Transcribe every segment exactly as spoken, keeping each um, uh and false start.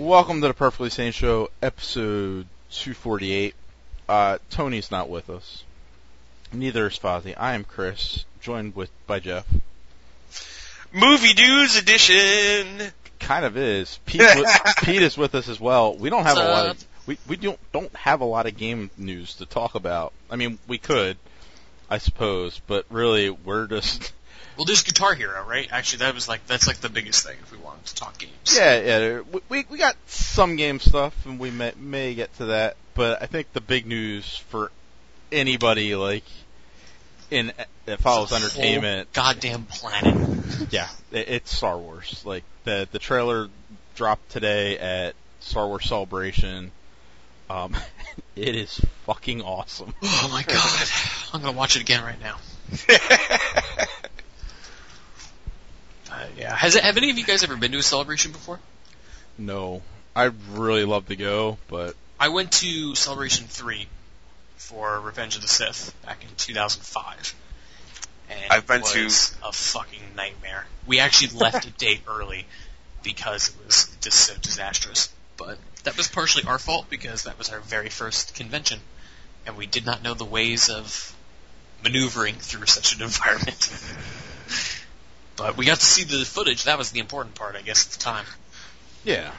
Welcome to the Perfectly Sane Show, episode two forty-eight. Uh, Tony's not with us. Neither is Fozzie. I am Chris, joined with by Jeff. Movie News Edition! Kind of is. Pete, with, Pete is with us as well. We don't have What's a lot up? of we we don't don't have a lot of game news to talk about. I mean, we could, I suppose, but really we're just. Well, there's Guitar Hero, right? Actually, that was like that's like the biggest thing if we wanted to talk games. Yeah, yeah. We we got some game stuff, and we may may get to that. But I think the big news for anybody like in that follows The whole entertainment, goddamn planet. yeah, it, it's Star Wars. Like the the trailer dropped today at Star Wars Celebration. Um, it is fucking awesome. Oh my god, I'm gonna watch it again right now. Uh, yeah, has it, have any of you guys ever been to a Celebration before? No, I'd really love to go, but I went to Celebration three for Revenge of the Sith back in two thousand five. And I've been it was a fucking nightmare. We actually left a day early because it was just so disastrous. But that was partially our fault because that was our very first convention, and we did not know the ways of maneuvering through such an environment. But we got to see the footage. That was the important part, I guess, at the time. yeah.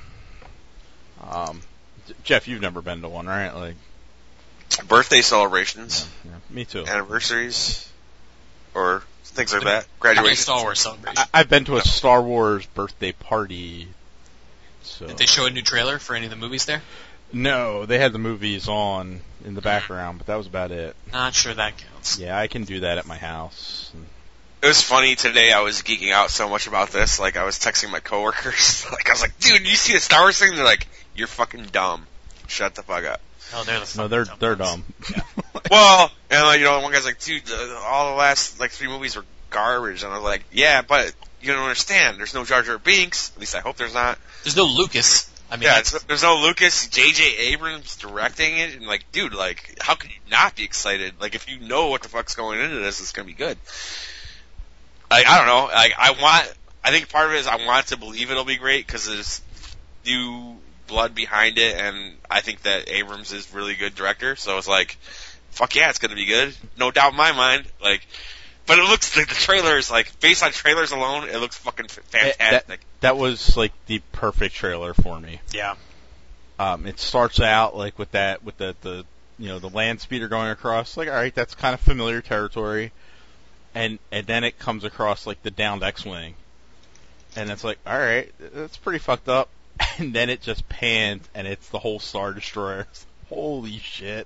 Um, Jeff, you've never been to one, right? Like Birthday celebrations, yeah, me too. anniversaries, or things like that. Not a Graduation. Star Wars Celebration. I, I've been to a Star Wars birthday party. So Did they show a new trailer for any of the movies there? no, they had the movies on in the background, but that was about it. Not sure that counts. Yeah, I can do that at my house. It was funny today. I was geeking out so much about this. Like, I was texting my coworkers. Like, I was like, "Dude, you see the Star Wars thing?" They're like, "You're fucking dumb. Shut the fuck up." No, they're the fucking No, they're dumb they're ones. dumb. Yeah. Well, and like, you know, one guy's like, "Dude, the, all the last like three movies were garbage," and I was like, "Yeah, but you don't understand. There's no Jar Jar Binks. At least I hope there's not." There's no Lucas. I mean, Yeah, that's, it's, there's no Lucas. J J Abrams directing it, and like, dude, like, how could you not be excited? Like, if you know what the fuck's going into this, it's gonna be good. Like, I don't know. Like, I want. I think part of it is I want to believe it'll be great because there's new blood behind it, and I think that Abrams is really good director. So it's like, fuck yeah, it's gonna be good, no doubt in my mind. Like, but it looks like the trailers, like, based on trailers alone, it looks fucking f- fantastic. That, that was like the perfect trailer for me. yeah. Um, it starts out like with that, with the, the, you know, the land speeder going across. Like, all right, that's kind of familiar territory, and and then it comes across like the downed X-wing, and it's like, all right, that's pretty fucked up. And then it just pans, and it's the whole Star Destroyer. Holy shit!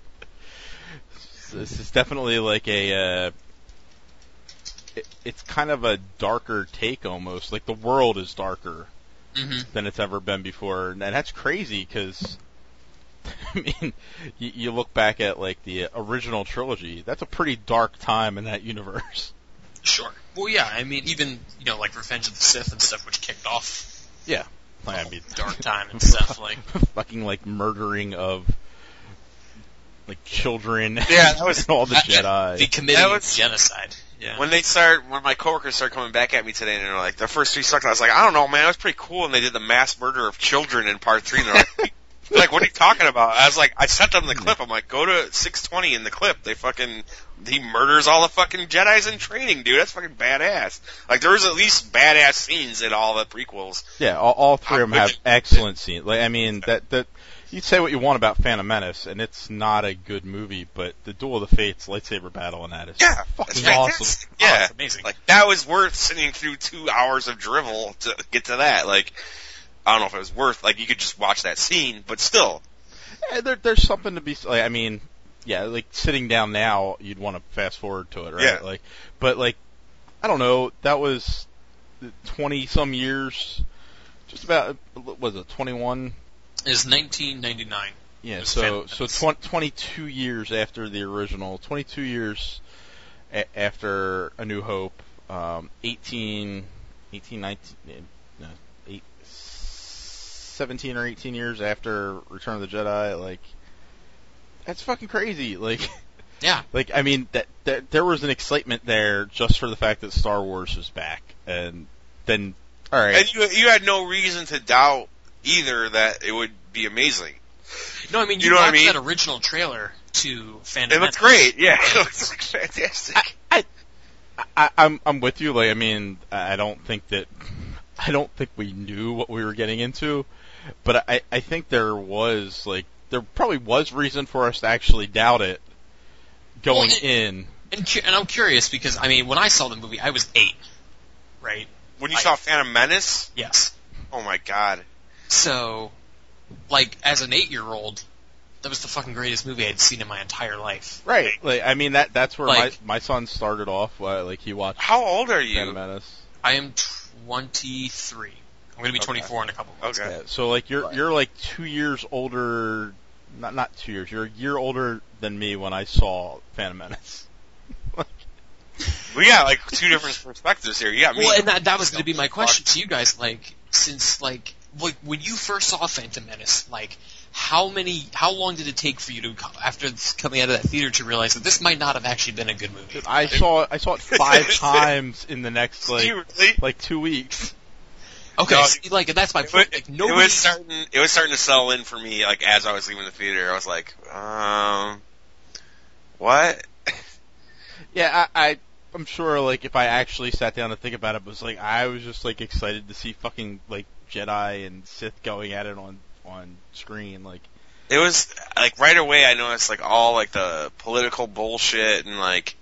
This is definitely like a. Uh, it, it's kind of a darker take almost. Like the world is darker Mm-hmm. than it's ever been before, and that's crazy because I mean, you, you look back at like the original trilogy. That's a pretty dark time in that universe. Sure. Well, yeah. I mean, even you know, like Revenge of the Sith and stuff, which kicked off Yeah, I mean, dark time and stuff. Like, fucking like murdering of like children. Yeah, that was- and all the that- Jedi. the committing That was- genocide. Yeah. When they start, when my coworkers started coming back at me today, and they're like, the first three sucked, I was like, I don't know, man, it was pretty cool, and they did the mass murder of children in part three, and they're like, like, what are you talking about? I was like, I sent them the clip, I'm like, go to six twenty in the clip, they fucking, he murders all the fucking Jedis in training, dude, that's fucking badass. Like, there was at least badass scenes in all the prequels. Yeah, all, all three of them have Which- excellent scenes. Like, I mean, that that you say what you want about Phantom Menace, and it's not a good movie, but the Duel of the Fates lightsaber battle in that is Yeah, fucking it's awesome. fantastic. Oh, Yeah, it's amazing. like, that was worth sitting through two hours of drivel to get to that, like, I don't know if it was worth, like, you could just watch that scene, but still. Yeah, there, there's something to be. Like, I mean, yeah, like sitting down now, you'd want to fast forward to it, right? Yeah. Like, but like, I don't know. That was twenty some years, just about. Was it twenty-one? Is nineteen ninety-nine. Yeah. It was So Phantom so Menace. tw- twenty-two years after the original, twenty-two years a- after A New Hope, um, eighteen, eighteen, nineteen, no, eight, seventeen or eighteen years after Return of the Jedi, like, that's fucking crazy. Like, Yeah. like I mean, that, that there was an excitement there just for the fact that Star Wars was back, and then all right, And you, you had no reason to doubt either that it would be amazing. No, I mean, you, You know what I watched mean? that original trailer to Phantom It looks Menace. great. Yeah, it looks like fantastic. I, I, I'm I'm with you. Like, I mean, I don't think that I don't think we knew what we were getting into, but I I think there was like there probably was reason for us to actually doubt it going Well, it- in. And, cu- and I'm curious because, I mean, when I saw the movie, I was eight, right? When you I- saw Phantom Menace, Yes. oh my god. So, like, as an eight-year-old, that was the fucking greatest movie I'd seen in my entire life. Right. Like, I mean, that that's where Like- my my son started off. Uh, like, he watched How old are Phantom you? Menace. I am twenty-three. I'm going to be Okay. twenty-four in a couple months. Okay. Yeah, so like you're Right. you're like two years older, not not two years. You're a year older than me when I saw Phantom Menace. We got like two different perspectives here. You got me. Well, and that, that was going to be my question to you guys. Like, since, like, like, when you first saw Phantom Menace, like, how many, how long did it take for you to, co- after coming out of that theater, to realize that this might not have actually been a good movie? I saw I saw it five times in the next like you really? like two weeks. Okay, No, see, like, that's my It was, point. Like, it nobody, was starting. It was starting to settle in for me. Like as I was leaving the theater, I was like, um, what? Yeah, I, I I'm sure like if I actually sat down to think about it, it was like I was just like excited to see fucking like Jedi and Sith going at it on on screen. Like It was like right away. I noticed like all like the political bullshit and like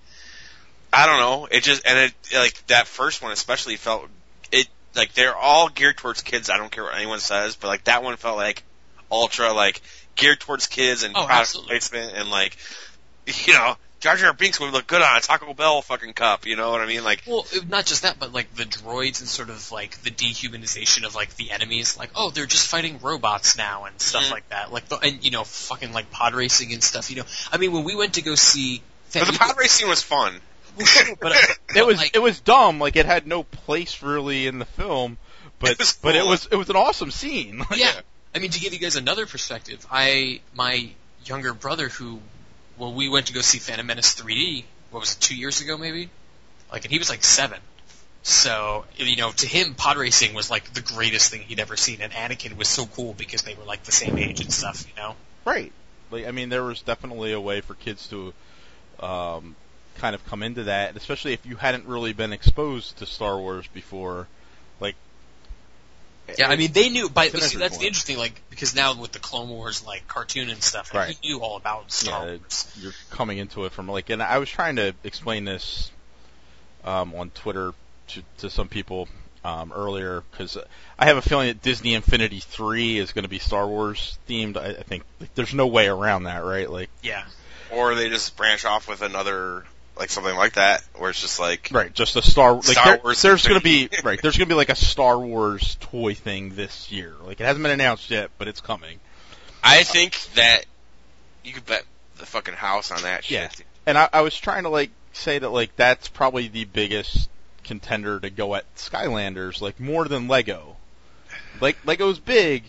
I don't know. It just and it like that first one especially felt it like they're all geared towards kids. I don't care what anyone says, but like that one felt like ultra like geared towards kids and Oh, product absolutely. placement and like you know Jar Jar Binks would look good on a Taco Bell fucking cup. You know what I mean? Like well, it- not just that, but, like, the droids and sort of, like, the dehumanization of, like, the enemies. Like, oh, they're just fighting robots now and stuff Mhm. like that. Like, the, and, you know, fucking, like, pod racing and stuff, you know. I mean, when we went to go see... but the pod racing was fun. Well, sure, but, uh, it but, was like, it was dumb. Like it had no place really in the film, but It was but it cool. was it was an awesome scene. yeah. I mean, to give you guys another perspective, I my younger brother who, well, we went to go see Phantom Menace three D. What was it, two years ago maybe? Like, and he was like seven. So, you know, to him, pod racing was like the greatest thing he'd ever seen, and Anakin was so cool because they were like the same age and stuff, you know. Right. Like I mean, there was definitely a way for kids to um, kind of come into that, especially if you hadn't really been exposed to Star Wars before. Like, Yeah, I mean, they knew. By It's an see, entry that's the point. interesting, like, because now with the Clone Wars like cartoon and stuff, like, Right. he knew all about Star yeah, Wars. you're coming into it from like, and I was trying to explain this um, on Twitter to, to some people um, earlier because I have a feeling that Disney Infinity three is going to be Star Wars themed. I, I think like, there's no way around that, right? Like, Yeah. Or they just branch off with another like something like that where it's just like right, just a Star like Star there- Wars There's going to be Infinity. right. There's going to be like a Star Wars toy thing this year. Like it hasn't been announced yet, but it's coming. I think that you could bet the fucking house on that Yeah. shit. And I, I was trying to like say that like that's probably the biggest contender to go at Skylanders, like more than Lego. Like Lego's big,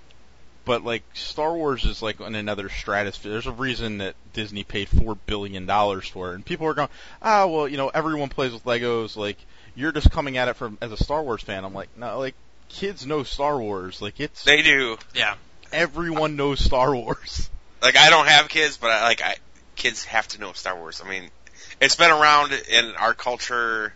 but like Star Wars is like in another stratosphere. There's a reason that Disney paid four billion dollars for it, and people are going, ah, well, you know, everyone plays with Legos. Like you're just coming at it from as a Star Wars fan. I'm like, no, like kids know Star Wars. Like it's They do. Yeah. everyone knows Star Wars. Like I don't have kids, but I, like I, kids have to know Star Wars. I mean, it's been around in our culture,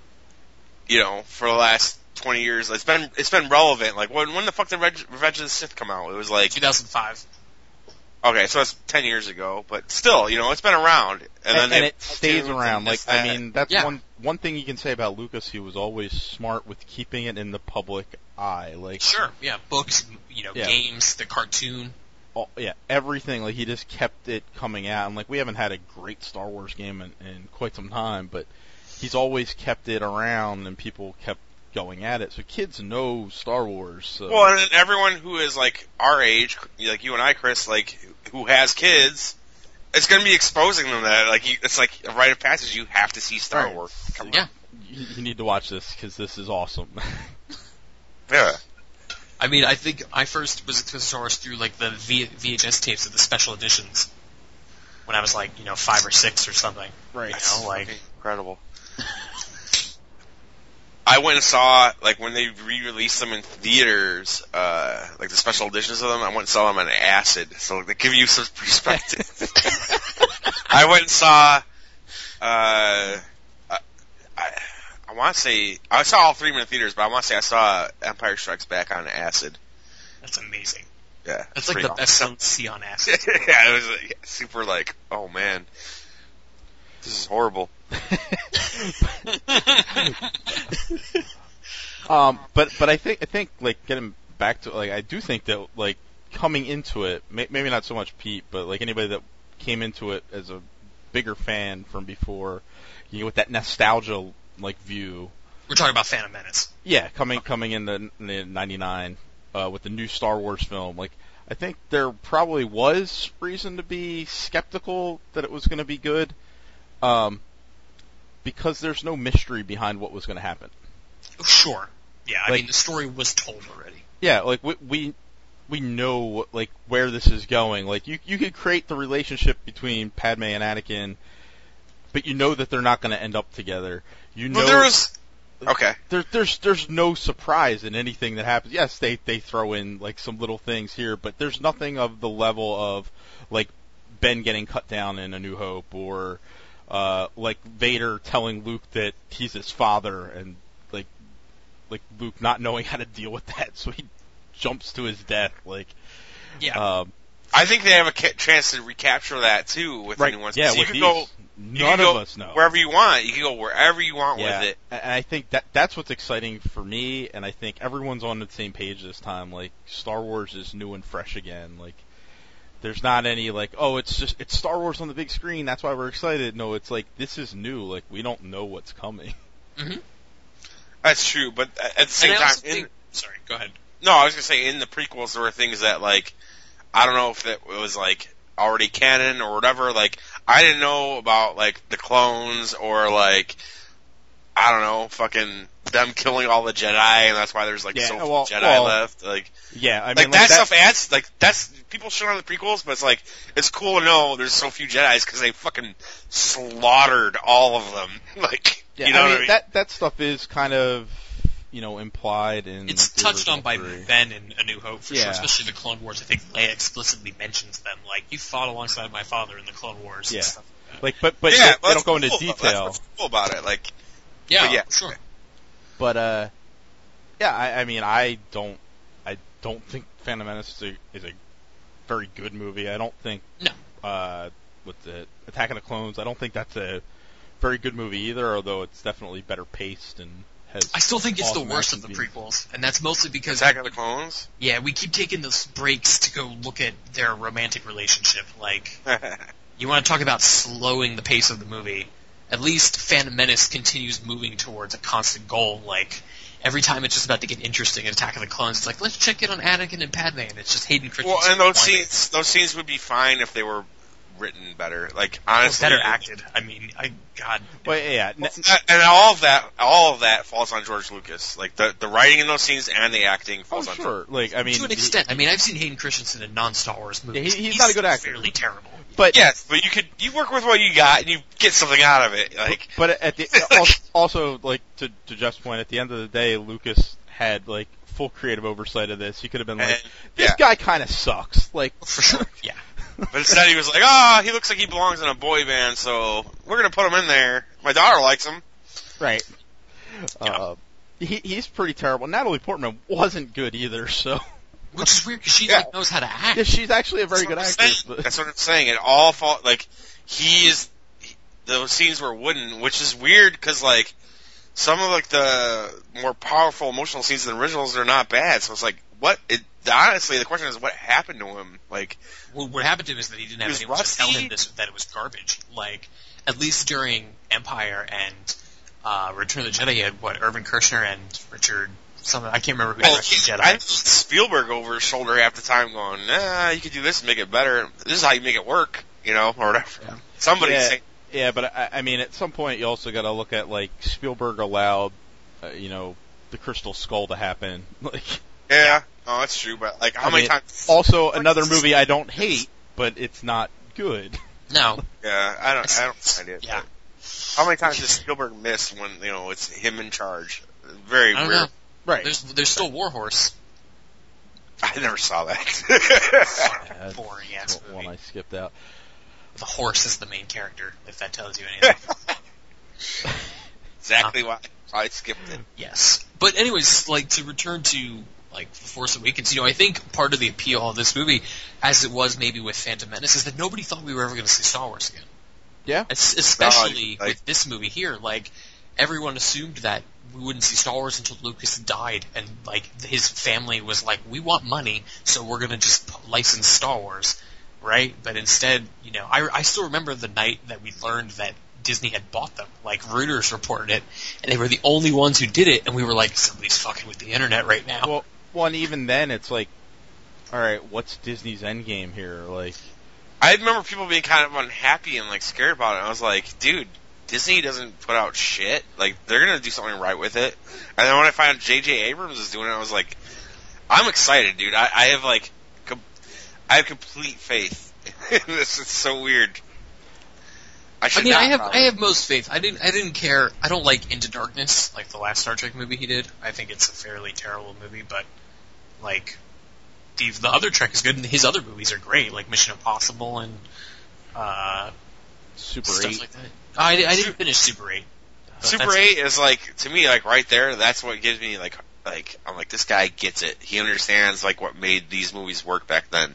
you know, for the last twenty years. It's been it's been relevant. Like when when the fuck did Reg- Revenge of the Sith come out? It was like two thousand five. okay, so it's ten years ago, but still, you know, it's been around. And, And, then and they- it stays around. Like this, I that. mean, that's Yeah. one one thing you can say about Lucas. He was always smart with keeping it in the public eye. Like Sure. Yeah. Books, you know, Yeah. games, the cartoon. all, yeah, everything. Like he just kept it coming out. And like we haven't had a great Star Wars game in, in quite some time, but he's always kept it around, and people kept going at it. So kids know Star Wars. So. Well, and everyone who is like our age, like you and I, Chris, like who has kids, it's going to be exposing them that like you, it's like a rite of passage. You have to see Star Right. Wars. Come Yeah. on. you, you need to watch this because this is awesome. Yeah. I mean, I think I first was exposed to Star Wars through like the v- VHS tapes of the special editions when I was like, you know, five or six or something. Right. You know, like Fucking incredible. I went and saw, like, when they re-released them in theaters, uh, like the special editions of them, I went and saw them on acid, so they give you some perspective. I went and saw, uh, I, I, I want to say, I saw all three of them in theaters, but I want to say I saw Empire Strikes Back on acid. That's amazing. Yeah. That's like the awesome. best song to see on acid. Yeah, it was like, super like, oh man, this is horrible. um, but but I think I think like getting back to like I do think that like coming into it, may, maybe not so much Pete, but like anybody that came into it as a bigger fan from before, you know, with that nostalgia like view. We're talking about Phantom Menace. Yeah, coming coming in the, the ninety-nine uh, with the new Star Wars film, like I think there probably was reason to be skeptical that it was going to be good. Um, because there's no mystery behind what was going to happen. Sure. Yeah, I like, mean, the story was told already. Yeah, like, we, we, we know, like, where this is going. Like, you, you could create the relationship between Padme and Anakin, but you know that they're not going to end up together. You know. Well, there was, okay. There, there's, there's no surprise in anything that happens. Yes, they, they throw in, like, some little things here, but there's nothing of the level of, like, Ben getting cut down in A New Hope, or, Uh, like Vader telling Luke that he's his father, and like, like Luke not knowing how to deal with that, so he jumps to his death. Like, yeah. Um, I think they have a ca- chance to recapture that too with right, the new ones. yeah, you with can these, go, none you can of go us know. wherever you want. You can go wherever you want yeah, with it. And I think that that's what's exciting for me, and I think everyone's on the same page this time. Like, Star Wars is new and fresh again. Like, there's not any, like, oh, it's just, it's Star Wars on the big screen, that's why we're excited. No, it's like, this is new, like, we don't know what's coming. Mm-hmm. That's true, but at the same and I time, also in, think, sorry, go ahead. no, I was gonna say in the prequels there were things that, like, I don't know if it was like already canon or whatever. Like, I didn't know about like the clones or like, I don't know, fucking them killing all the Jedi, and that's why there's like Yeah, so few well- Jedi well, left. Like, Yeah, I mean, like, like that, that stuff adds, like, that's, people shit on the prequels, but it's like, it's cool to know there's so few Jedis because they fucking slaughtered all of them. Like, Yeah, you know I mean, what I mean? that that stuff is kind of, you know, implied in. It's the touched on original by three. Ben in A New Hope, for Yeah. sure, especially the Clone Wars. I think Leia explicitly mentions them, like, you fought alongside my father in the Clone Wars Yeah. and stuff like that. Like, but but yeah, they, well, they that's don't go into cool. That's detail. what's cool about it. Like, Yeah, but yeah. sure. But uh, yeah, I, I mean, I don't, I don't think Phantom Menace is a, is a very good movie. I don't think. No. Uh, with the Attack of the Clones, I don't think that's a very good movie either. Although it's definitely better paced and has. I still think it's awesome the worst of action the scenes. prequels, and that's mostly because Attack of the Clones? yeah, we keep taking those breaks to go look at their romantic relationship. Like, you want to talk about slowing the pace of the movie? At least Phantom Menace continues moving towards a constant goal. Like, every time it's just about to get interesting in Attack of the Clones, it's like, let's check in on Anakin and Padme, and it's just Hayden Christensen. Well, and those whining. scenes, those scenes would be fine if they were written better. Like, Well, honestly, better acted. I mean, I God. Well, yeah, n- and all of that, all of that falls on George Lucas. Like the the writing in those scenes and the acting oh falls on. sure. Like, I mean, to an he- extent. I mean, I've seen Hayden Christensen in non-Star Wars movies. Yeah, he- he's not a good actor. Fairly terrible. but Yes, but you could you work with what you got and you get something out of it. Like, But at the also, also like to to Jeff's point, at the end of the day, Lucas had like full creative oversight of this. He could have been like, And- this yeah. guy kind of sucks. Like, For sure. Yeah. but instead he was like, ah, oh, he looks like he belongs in a boy band, so we're gonna put him in there. My daughter likes him. right? Uh, he he's pretty terrible. Natalie Portman wasn't good either. So Which is weird because she Yeah. like knows how to act. yeah, she's actually a very That's good what I'm actress. saying. But, That's what I'm saying. It all fall like he is. He, those scenes were wooden, which is weird because like some of like the more powerful emotional scenes in the originals are not bad. So it's like, what? It, honestly, the question is, what happened to him? Like, Well, what happened to him is that he didn't have He was anyone to tell rusty. him this, that it was garbage. Like, at least during Empire and uh, Return of the Jedi, you had, what, Irvin Kershner and Richard something. I can't remember who well, directed he, Jedi. I Spielberg over his shoulder half the time, going, "Nah, you could do this and make it better. This is how you make it work," you know, or whatever. Yeah. Somebody yeah, say, yeah, but I, I mean, at some point, you also got to look at like Spielberg allowed, uh, you know, the Crystal Skull to happen. Like, "Yeah, no, that's true." But like, how I many mean, times? also another movie I don't hate, but it's not good. No. Yeah, I don't. I don't find it. Yeah. but How many times does Spielberg miss when you know it's him in charge? Very I don't weird. know. Right. There's there's still Warhorse. I never saw that. Yeah, Boring that's ass one movie. I skipped out. The horse is the main character, if that tells you anything. Exactly why I skipped it. Yes. But anyways, like, to return to, like, Force Awakens, you know, I think part of the appeal of this movie, as it was maybe with Phantom Menace, is that nobody thought we were ever going to see Star Wars again. Yeah. Es- especially No, like- with this movie here. Like, everyone assumed that we wouldn't see Star Wars until Lucas died, and, like, his family was like, we want money, so we're going to just license Star Wars, right? But instead, you know, I, I still remember the night that we learned that Disney had bought them. Like, Reuters reported it, and they were the only ones who did it, and we were like, somebody's fucking with the internet right now. Well, well, and even then, it's like, all right, what's Disney's endgame here? Like, I remember people being kind of unhappy and like scared about it. I was like, dude, Disney doesn't put out shit. Like, they're gonna do something right with it. And then when I found out J J Abrams is doing it, I was like, I'm excited, dude. I, I have like, com- I have complete faith. This is so weird. I I should mean, not, I have probably. I have most faith. I didn't I didn't care. I don't like Into Darkness, like the last Star Trek movie he did. I think it's a fairly terrible movie, but like the the other Trek is good, and his other movies are great, like Mission Impossible and uh, Super stuff eight. like that. I, I didn't finish Super eight. but Super that's- eight is like, to me, like right there. That's what gives me like, like I'm like, this guy gets it. He understands like what made these movies work back then.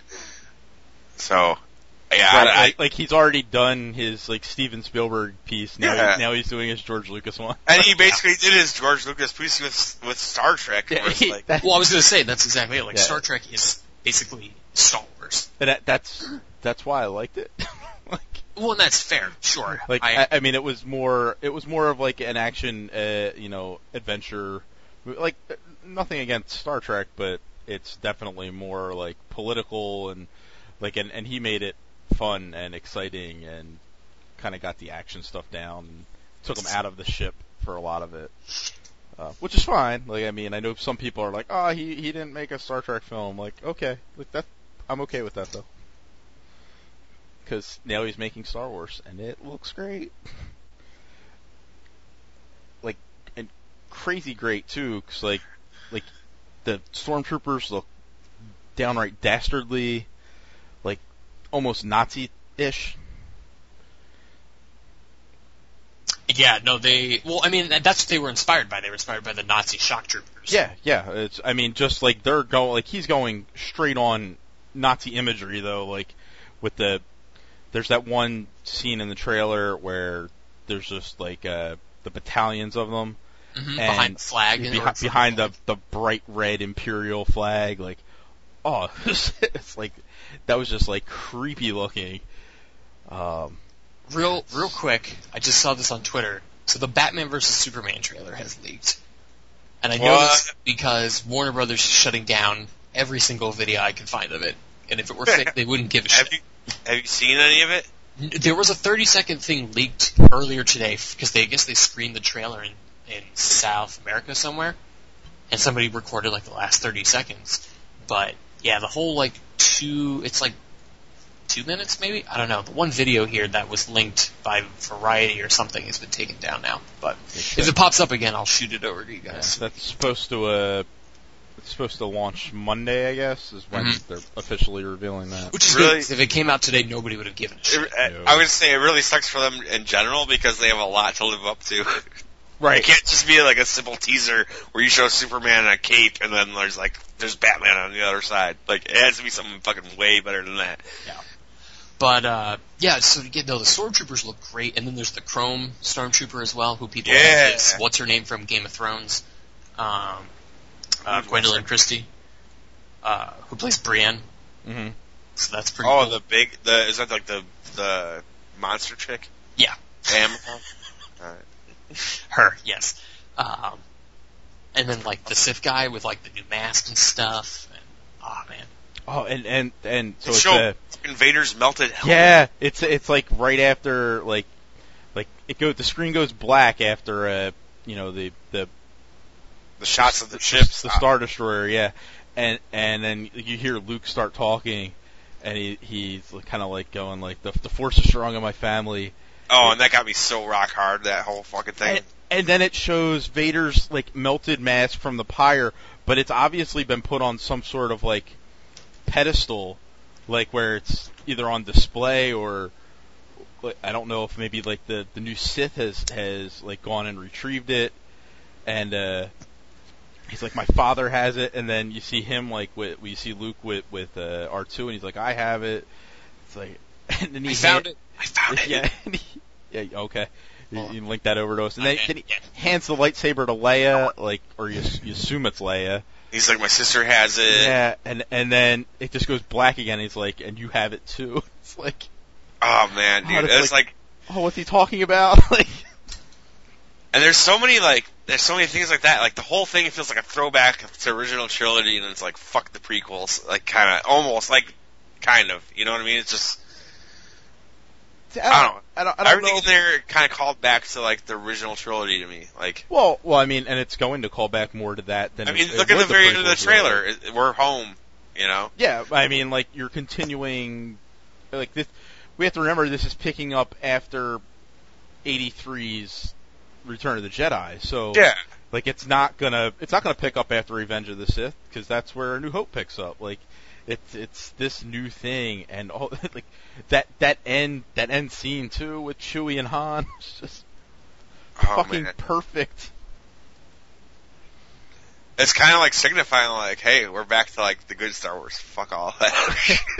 So, yeah, Right, I, like, like he's already done his like Steven Spielberg piece. Now, Yeah. now he's doing his George Lucas one. and he basically did his George Lucas piece with with Star Trek. Where it's like, that, Well, I was going to say that's exactly it. Like Yeah. Star Trek is basically Star Wars. that that's that's why I liked it. like, Well, and that's fair, sure. like I, I, I mean, it was more it was more of like an action, uh, you know, adventure. Like uh, nothing against Star Trek, but it's definitely more like political and like and and he made it fun and exciting and kind of got the action stuff down and took him out of the ship for a lot of it, uh, which is fine. Like I mean, I know some people are like, oh, he he didn't make a Star Trek film. Like okay, like that I'm okay with that though, because now he's making Star Wars and it looks great. Like and crazy great too, because like like the stormtroopers look downright dastardly, like almost Nazi-ish. yeah, no, they. Well, I mean, that's what they were inspired by. They were inspired by the Nazi shock troopers. Yeah, yeah. It's I mean, just like they're going, like he's going straight on Nazi imagery though. Like with the there's that one scene in the trailer where there's just like uh, the battalions of them. Mhm, And behind the flag. and Behind, behind the the bright red Imperial flag, like, oh, it's like that was just like creepy looking. Um, Real, real quick, I just saw this on Twitter. So the Batman versus Superman trailer has leaked, and I know What? this because Warner Brothers is shutting down every single video I can find of it. And if it were fake, they wouldn't give a have shit. you have you seen any of it? There was a thirty second thing leaked earlier today because they I guess they screened the trailer in, in South America somewhere, and somebody recorded like the last thirty seconds. But yeah, the whole like two, it's like two minutes maybe. I don't know. The one video here that was linked by Variety or something has been taken down now. But if it pops up again, I'll shoot it over to you yeah, guys. that's supposed to uh, it's supposed to launch Monday, I guess, is when Mhm. they're officially revealing that. Which is Really? good. 'Cause if it came out today, nobody would have given a shit. It, I, I would say it really sucks for them in general because they have a lot to live up to. Right. It can't just be like a simple teaser where you show Superman in a cape and then there's like there's Batman on the other side. Like it has to be something fucking way better than that. But, uh, yeah, so you know, the Stormtroopers look great, and then there's the Chrome Stormtrooper as well, who people Yeah. like is, what's her name from Game of Thrones? Um, uh, Gwendolyn Christie, uh, who plays Brienne, Mm-hmm. so that's pretty Oh, cool. the big the is that like the the monster chick? Yeah. Amazon? Alright. Her, yes. Um, and then, like, the Sith guy with, like, the new mask and stuff, and, oh, man. Oh, and and and so It it's showed uh, Invader's melted helmet. yeah, it's it's like right after like like it go the screen goes black after uh you know the the The shots of the ships. the Star Destroyer, yeah, and and then you hear Luke start talking, and he he's kind of like going like the the Force is strong in my family, Oh, and that got me so rock hard, that whole fucking thing. And, and then it shows Vader's like melted mask from the pyre, but it's obviously been put on some sort of like pedestal, like where it's either on display or I don't know if maybe like the, the new Sith has has like gone and retrieved it, and uh, he's like, my father has it, and then you see him like with you see Luke with with uh, R two, and he's like, I have it. It's like, and then he I found hand, it. I found it. Yeah, he, yeah, okay. You, Oh. you link that over to us, and then, Okay, then he yeah. hands the lightsaber to Leia, like, or you, you assume it's Leia. He's like, my sister has it. Yeah, and and then it just goes black again. He's like, and you have it too. It's like, Oh man, dude, Oh, it's it's like- like, oh, what's he talking about? Like, and there's so many like, there's so many things like that. Like the whole thing, it feels like a throwback to original trilogy, and it's like, fuck the prequels, like kind of, almost like, kind of, you know what I mean? It's just, I I don't know. I don't, I don't Everything know. in there kind of called back to like the original trilogy to me. Like, Well, well, I mean, and it's going to call back more to that than I mean, it, look it at the would very end of the prequels trailer. were. It- We're home, you know. Yeah, I mean, like you're continuing, like this. We have to remember this is picking up after eighty-three's Return of the Jedi, so Yeah. like it's not gonna it's not gonna pick up after Revenge of the Sith because that's where A New Hope picks up. Like it's it's this new thing, and all like that that end that end scene too with Chewie and Han, it's just Oh fucking man, perfect. it's kind of like signifying like, hey, we're back to like the good Star Wars. Fuck all that.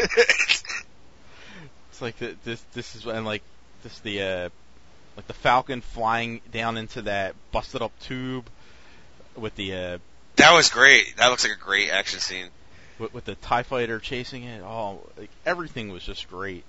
It's like the, this this is and like this the uh like the Falcon flying down into that busted up tube with the uh That was great. That looks like a great action scene. with, with the TIE fighter chasing it. Oh, like everything was just great.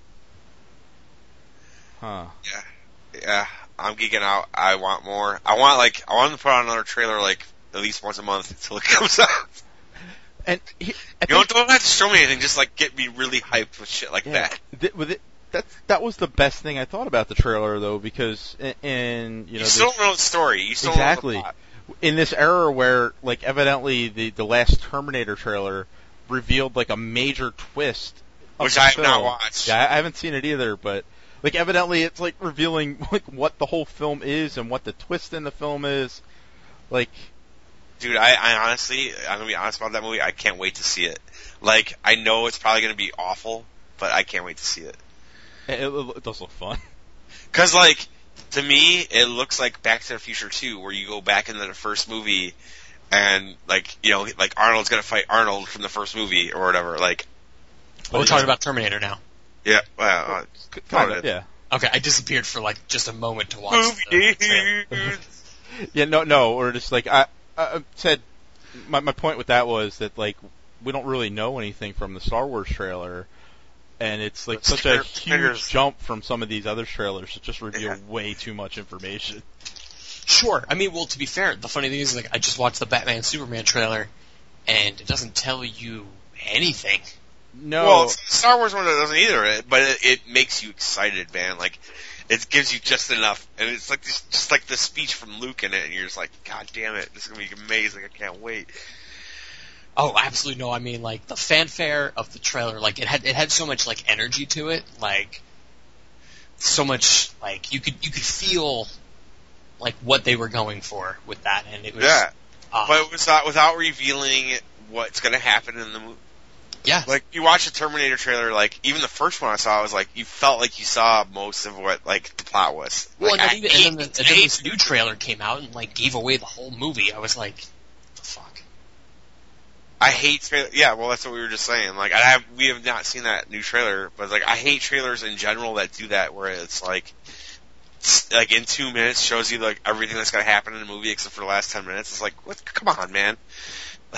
Huh. Yeah, I'm geeking out. I want more. I want like I want them to put out another trailer like at least once a month until it comes out. And he, I You think, don't, don't have to show me anything. Just like get me really hyped with shit like yeah, that. th- with it, that's that was the best thing I thought about the trailer though, because in, in you You, know still this- don't know the story. You still exactly don't know the plot. in this era where like evidently the the last Terminator trailer revealed like a major twist, of Which the I have not film. watched. Yeah, I I haven't seen it either, but like evidently it's like revealing like what the whole film is and what the twist in the film is. Like, Dude, I, I honestly, I'm gonna be honest about that movie. I can't wait to see it. Like, I know it's probably gonna be awful, but I can't wait to see it. it, it, it does look fun. Cause like, to me, it looks like Back to the Future two, where you go back into the first movie, and like, you know, like Arnold's gonna fight Arnold from the first movie or whatever. Like, Well, we're talking about Terminator now. yeah, well, uh, Kind oh, of, yeah. Okay, I disappeared for like just a moment to watch movie. the trailer. Yeah, no, no, or just like I, I said, my my point with that was that like we don't really know anything from the Star Wars trailer, and it's like But such Star- a huge trailers- jump from some of these other trailers to just reveal Yeah. way too much information. Sure. I mean, well, to be fair, the funny thing is, like, I just watched the Batman Superman trailer, and it doesn't tell you anything. No, Well, it's the Star Wars one that doesn't either, but it, it makes you excited, man. Like, it gives you just enough, and it's like this, just like the speech from Luke in it, and you're just like, God damn it, this is gonna be amazing. I can't wait. Oh, absolutely no. I mean, like, the fanfare of the trailer, like, it had it had so much like energy to it, like, so much like you could you could feel like what they were going for with that, and it was Yeah, uh, but it was not without revealing what's gonna happen in the movie. yeah, Like, you watch the Terminator trailer, like, even the first one I saw, I was like, you felt like you saw most of what, like, the plot was. Well, Like, and, I then, even, hate- and, then the, I and then hate- this new trailer came out and like gave away the whole movie. I was like, what the fuck? I hate trailer. Yeah, well, that's what we were just saying. Like, I have, we have not seen that new trailer, but like, I hate trailers in general that do that, where it's like, it's, like in two minutes shows you like everything that's gonna happen in the movie except for the last ten minutes. It's like, what? Come on, man. Like,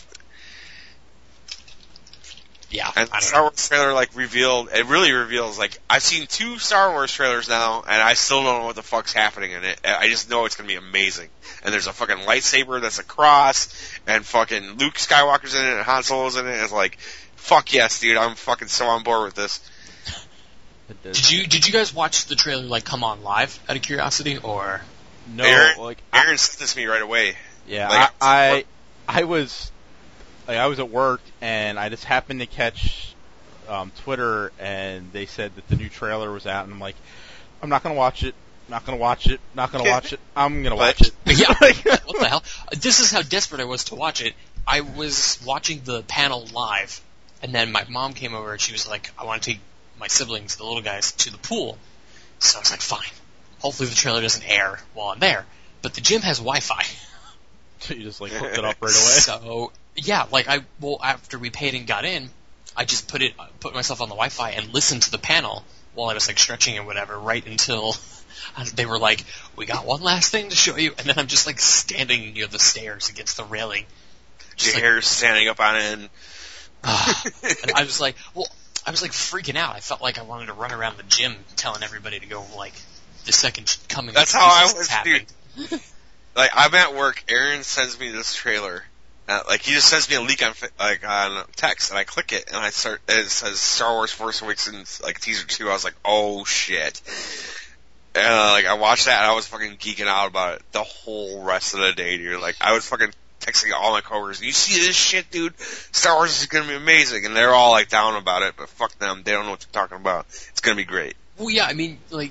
Yeah, and I don't Star know. Wars trailer like revealed. It really reveals. Like, I've seen two Star Wars trailers now, and I still don't know what the fuck's happening in it. I just know it's gonna be amazing. And there's a fucking lightsaber that's a cross, and fucking Luke Skywalker's in it, and Han Solo's in it. And it's like, fuck yes, dude. I'm fucking so on board with this. it does- Did you did you guys watch the trailer like come on live out of curiosity or? no, Aaron- like I, Aaron sent this to me right away. yeah, like, I, I I was like I was at work and I just happened to catch um, Twitter and they said that the new trailer was out and I'm like, I'm not gonna watch it. Not gonna watch it. Not gonna watch it. I'm gonna watch What? it. Yeah. What the hell? This is how desperate I was to watch it. I was watching the panel live, and then my mom came over and she was like, I want to take my siblings, the little guys, to the pool. So I was like, fine. Hopefully the trailer doesn't air while I'm there. But the gym has Wi-Fi. So you just like hooked it up right away. So, yeah, like I, well, after we paid and got in, I just put it, put myself on the Wi-Fi and listened to the panel while I was like stretching and whatever, right until they were like, we got one last thing to show you. And then I'm just like standing near the stairs against the railing. Your like- hair standing up on end. And I was like, well, I was like freaking out. I felt like I wanted to run around the gym telling everybody to go, like, the second coming That's of how I Jesus was, happened. dude. Like, I'm at work, Aaron sends me this trailer. Uh, like, he just sends me a leak on, fi- like, on text, and I click it, and I start, and it says Star Wars Force Awakens, like, teaser two. I was like, oh shit. And, uh, like, I watched that, and I was fucking geeking out about it the whole rest of the day, dude. Like, I was fucking texting all my coworkers, you see this shit, dude? Star Wars is gonna be amazing. And they're all, like, down about it, but fuck them. They don't know what they're talking about. It's gonna be great. Well, yeah, I mean, like,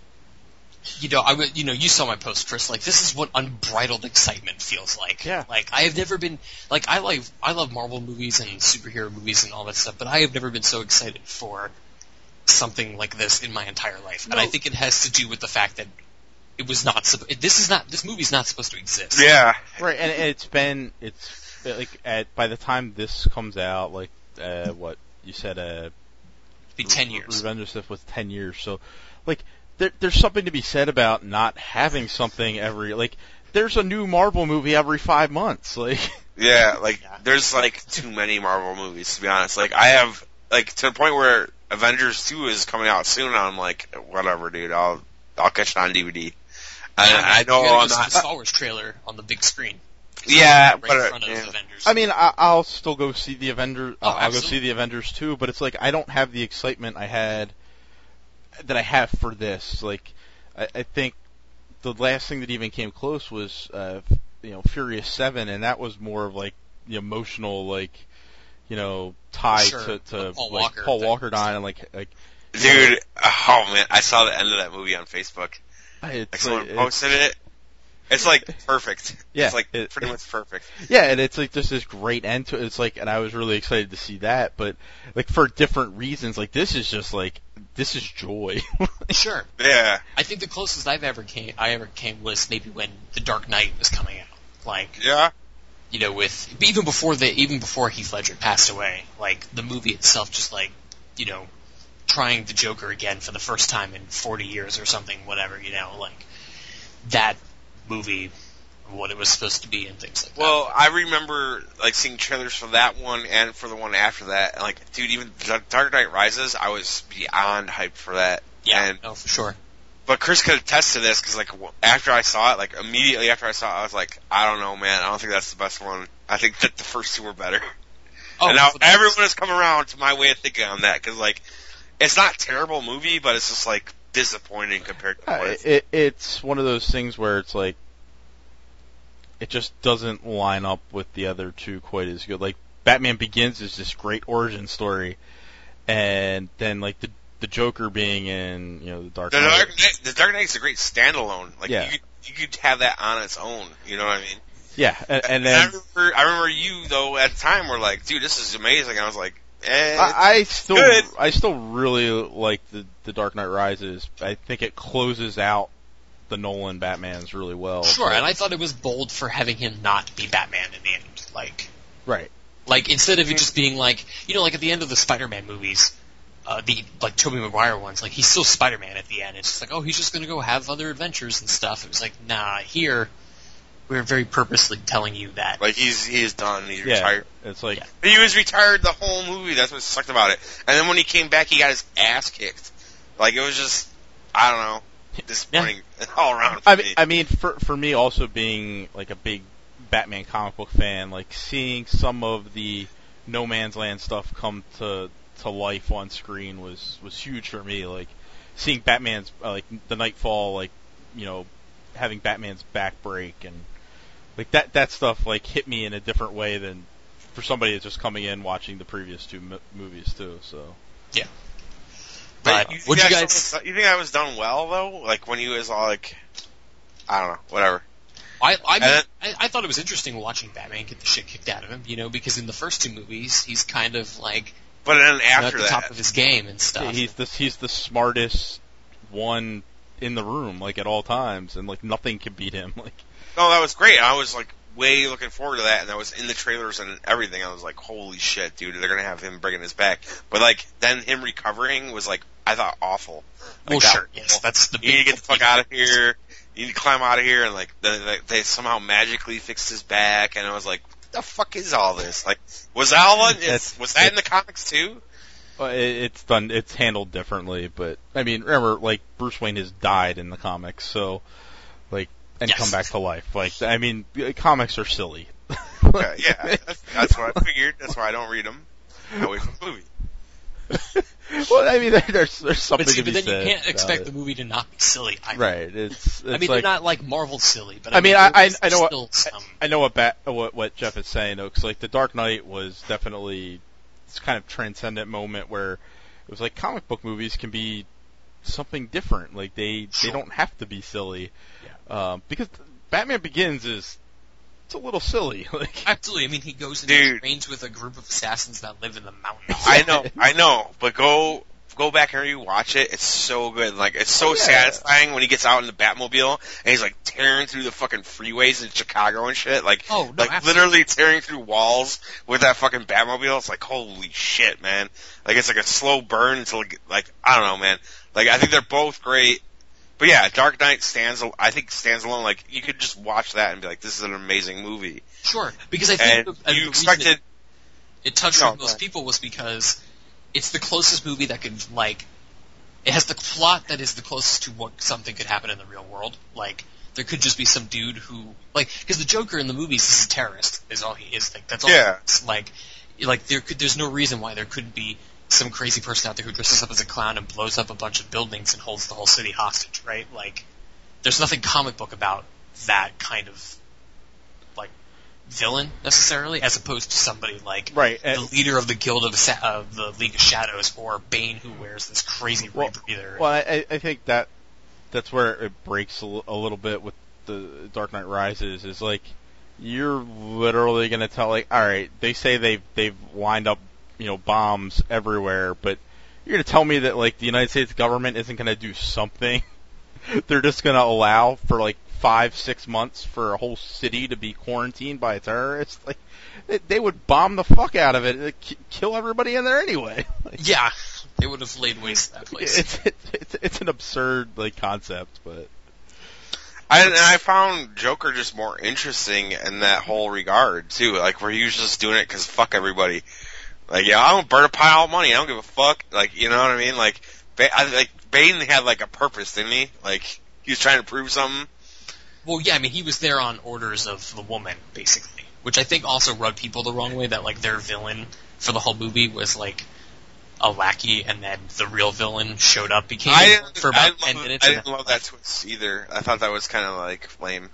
you know, I would, you know, you saw my post, Chris. Like, this is what unbridled excitement feels like. Yeah. Like, I have never been, like, I like, I love Marvel movies and superhero movies and all that stuff, but I have never been so excited for something like this in my entire life. No. And I think it has to do with the fact that it was not, supp- this is not, this movie's not supposed to exist. Yeah. Right, and it's been it's like at by the time this comes out, like uh, what you said, uh, It'd be ten years. Revenge of the Sith was ten years. So, like, there, there's something to be said about not having something every like. There's a new Marvel movie every five months. Like, Yeah, like, Yeah. there's, like, too many Marvel movies, to be honest. Like, I have, like, to the point where Avengers two is coming out soon, and I'm like, whatever, dude, I'll, I'll catch it on D V D. And Yeah, I know you gotta I'm go see not, the Star Wars trailer on the big screen. yeah, Right but, in uh, front of yeah. Avengers. I mean, I, I'll still go see the Avengers. Oh, I'll go absolutely. see the Avengers too. But it's like I don't have the excitement I had that I have for this. Like, I, I think the last thing that even came close was, uh, you know, Furious Seven, and that was more of like the emotional, like, you know, tie Sure, to, to the Paul like Walker Paul thing. Walker dying, and like, like Dude, oh man, I saw the end of that movie on Facebook. Like, it's someone like, posted it. It's like perfect. Yeah, It's like it- pretty much perfect. yeah, and it's like just this great end to it. It's like, and I was really excited to see that, but like for different reasons. Like this is just like this is joy. Sure. Yeah. I think the closest I've ever came, I ever came was maybe when The Dark Knight was coming out. Like, Yeah. you know, with even before the even before Heath Ledger passed away, like the movie itself, just like, you know, trying the Joker again for the first time in forty years or something, whatever, you know, like that movie, what it was supposed to be, and things like Well, I remember like seeing trailers for that one and for the one after that. And, like, dude, even The Dark Knight Rises, I was beyond hyped for that. that. Yeah, And, no, for sure. but Chris could attest to this because, like, w- after I saw it, like immediately after I saw it, I was like, I don't know, man. I don't think that's the best one. I think that the first two were better. Oh, and now for the- everyone has come around to my way of thinking on that because, like, it's not a terrible movie, but it's just like disappointing compared to what Uh, it's it, it's one of those things where it's like it just doesn't line up with the other two quite as good. Like Batman Begins is this great origin story, and then like the the Joker being in, you know, the Dark The Knight. Dark Knight, the Dark Knight's a great standalone. Like, Yeah. you could, you could have that on its own. You know what I mean? Yeah, and, and And then I remember, I remember you though at the time were like, dude, this is amazing. And I was like, eh, I, I still good. I still really like the the Dark Knight Rises. I think it closes out the Nolan Batmans really well. Sure, but- and I thought it was bold for having him not be Batman in the end. Like, right. like instead of it just being like, you know, like at the end of the Spider-Man movies, uh, the like Tobey Maguire ones, like he's still Spider-Man at the end. It's just like, oh, he's just gonna go have other adventures and stuff. It was like, nah, here we're very purposely telling you that. like he's he's done. He's Yeah, retired. it's like Yeah. He was retired the whole movie. That's what sucked about it. And then when he came back, he got his ass kicked. Like it was just, I don't know, disappointing all around. For I mean, me. I mean, for for me, also being like a big Batman comic book fan, like seeing some of the No Man's Land stuff come to to life on screen was was huge for me. Like seeing Batman's uh, like the Nightfall, like you know, having Batman's back break and like that that stuff like hit me in a different way than for somebody that's just coming in watching the previous two mo- movies too. So Yeah. But you think would you that guys? was- you think that was done well though? Like when he was all like, I don't know, whatever. I I, mean, then- I I thought it was interesting watching Batman get the shit kicked out of him, you know, because in the first two movies he's kind of like But then you know, at after the that, top of his game and stuff. Yeah, he's the he's the smartest one in the room, like at all times, and like nothing can beat him. Like, no, that was great. I was like way looking forward to that, and that was in the trailers and everything. I was like, holy shit, dude, they're gonna have him bringing his back. But like then him recovering was like, I thought awful. Like, well, that- sure, yes, that's the. You need to big get the fuck out of here. You need to climb out of here, and like they, they, they somehow magically fixed his back, and I was like, what the fuck is all this? Like, was that all? That's- Was that in the comics too? well, it, it's done, it's handled differently. But I mean, remember, like Bruce Wayne has died in the comics, so like, and Yes. come back to life. Like, I mean, comics are silly. Yeah, yeah, that's, that's what I figured. That's why I don't read them. I wait for the movie. Well, I mean, there's there's something But see, to be but then said you can't about expect it. the movie to not be silly. I Right. It's, it's I mean, like, they're not like Marvel silly, but I, I mean, mean, I- I- there's I know what- still some. I know what Bat, what what Jeff is saying though, because like the Dark Knight was definitely this kind of transcendent moment where it was like comic book movies can be something different. Like they Sure. they don't have to be silly, um, because Batman Begins is it's a little silly. Like Absolutely. I mean, he goes and Dude. trains with a group of assassins that live in the mountains. I know, I know, but go go back and rewatch it. It's so good. Like it's so Oh, yeah. satisfying when he gets out in the Batmobile and he's like tearing through the fucking freeways in Chicago and shit. Like, Oh, no, like absolutely. literally tearing through walls with that fucking Batmobile. It's like holy shit, man. Like it's like a slow burn until it, like I don't know, man. Like I think they're both great. But yeah, Dark Knight stands. I think stands alone. Like you could just watch that and be like, "This is an amazing movie." Sure, because I think And the, and you the reason expected. it, it touched No, on go most ahead. people was because it's the closest movie that could like. It has the plot that is the closest to what something could happen in the real world. Like there could just be some dude who like because the Joker in the movies is a terrorist is all he is. Like that's all. Yeah. It's like like there could there's no reason why there couldn't be some crazy person out there who dresses up as a clown and blows up a bunch of buildings and holds the whole city hostage, right? Like, there's nothing comic book about that kind of, like, villain, necessarily, as opposed to somebody like right. the And, leader of the Guild of, Assa- of the League of Shadows, or Bane, who wears this crazy Well- rebreather. well, I, I think that that's where it breaks a, l- a little bit with the Dark Knight Rises. Is like you're literally gonna tell like, all right, they say they've they've lined up you know bombs everywhere, but you're gonna tell me that like the United States government isn't gonna do something? They're just gonna allow for like five six months for a whole city to be quarantined by a terrorist? Like they, they would bomb the fuck out of it, and ki- kill everybody in there anyway. Like, yeah, they would have laid waste to that place. it's, it's it's it's an absurd like concept, but I, and I found Joker just more interesting in that whole regard too. Like where he was just doing it because fuck everybody. Like yeah, I don't burn a pile of money. I don't give a fuck. Like you know what I mean? Like ba- I, like Bane had like a purpose, didn't he? Like he was trying to prove something. Well, yeah, I mean, he was there on orders of the woman, basically, which I think also rubbed people the wrong way, that, like, their villain for the whole movie was, like, a lackey, and then the real villain showed up, became I didn't, for I about didn't ten love, minutes. I and didn't then love that left. twist either. I thought that was kind of like lame.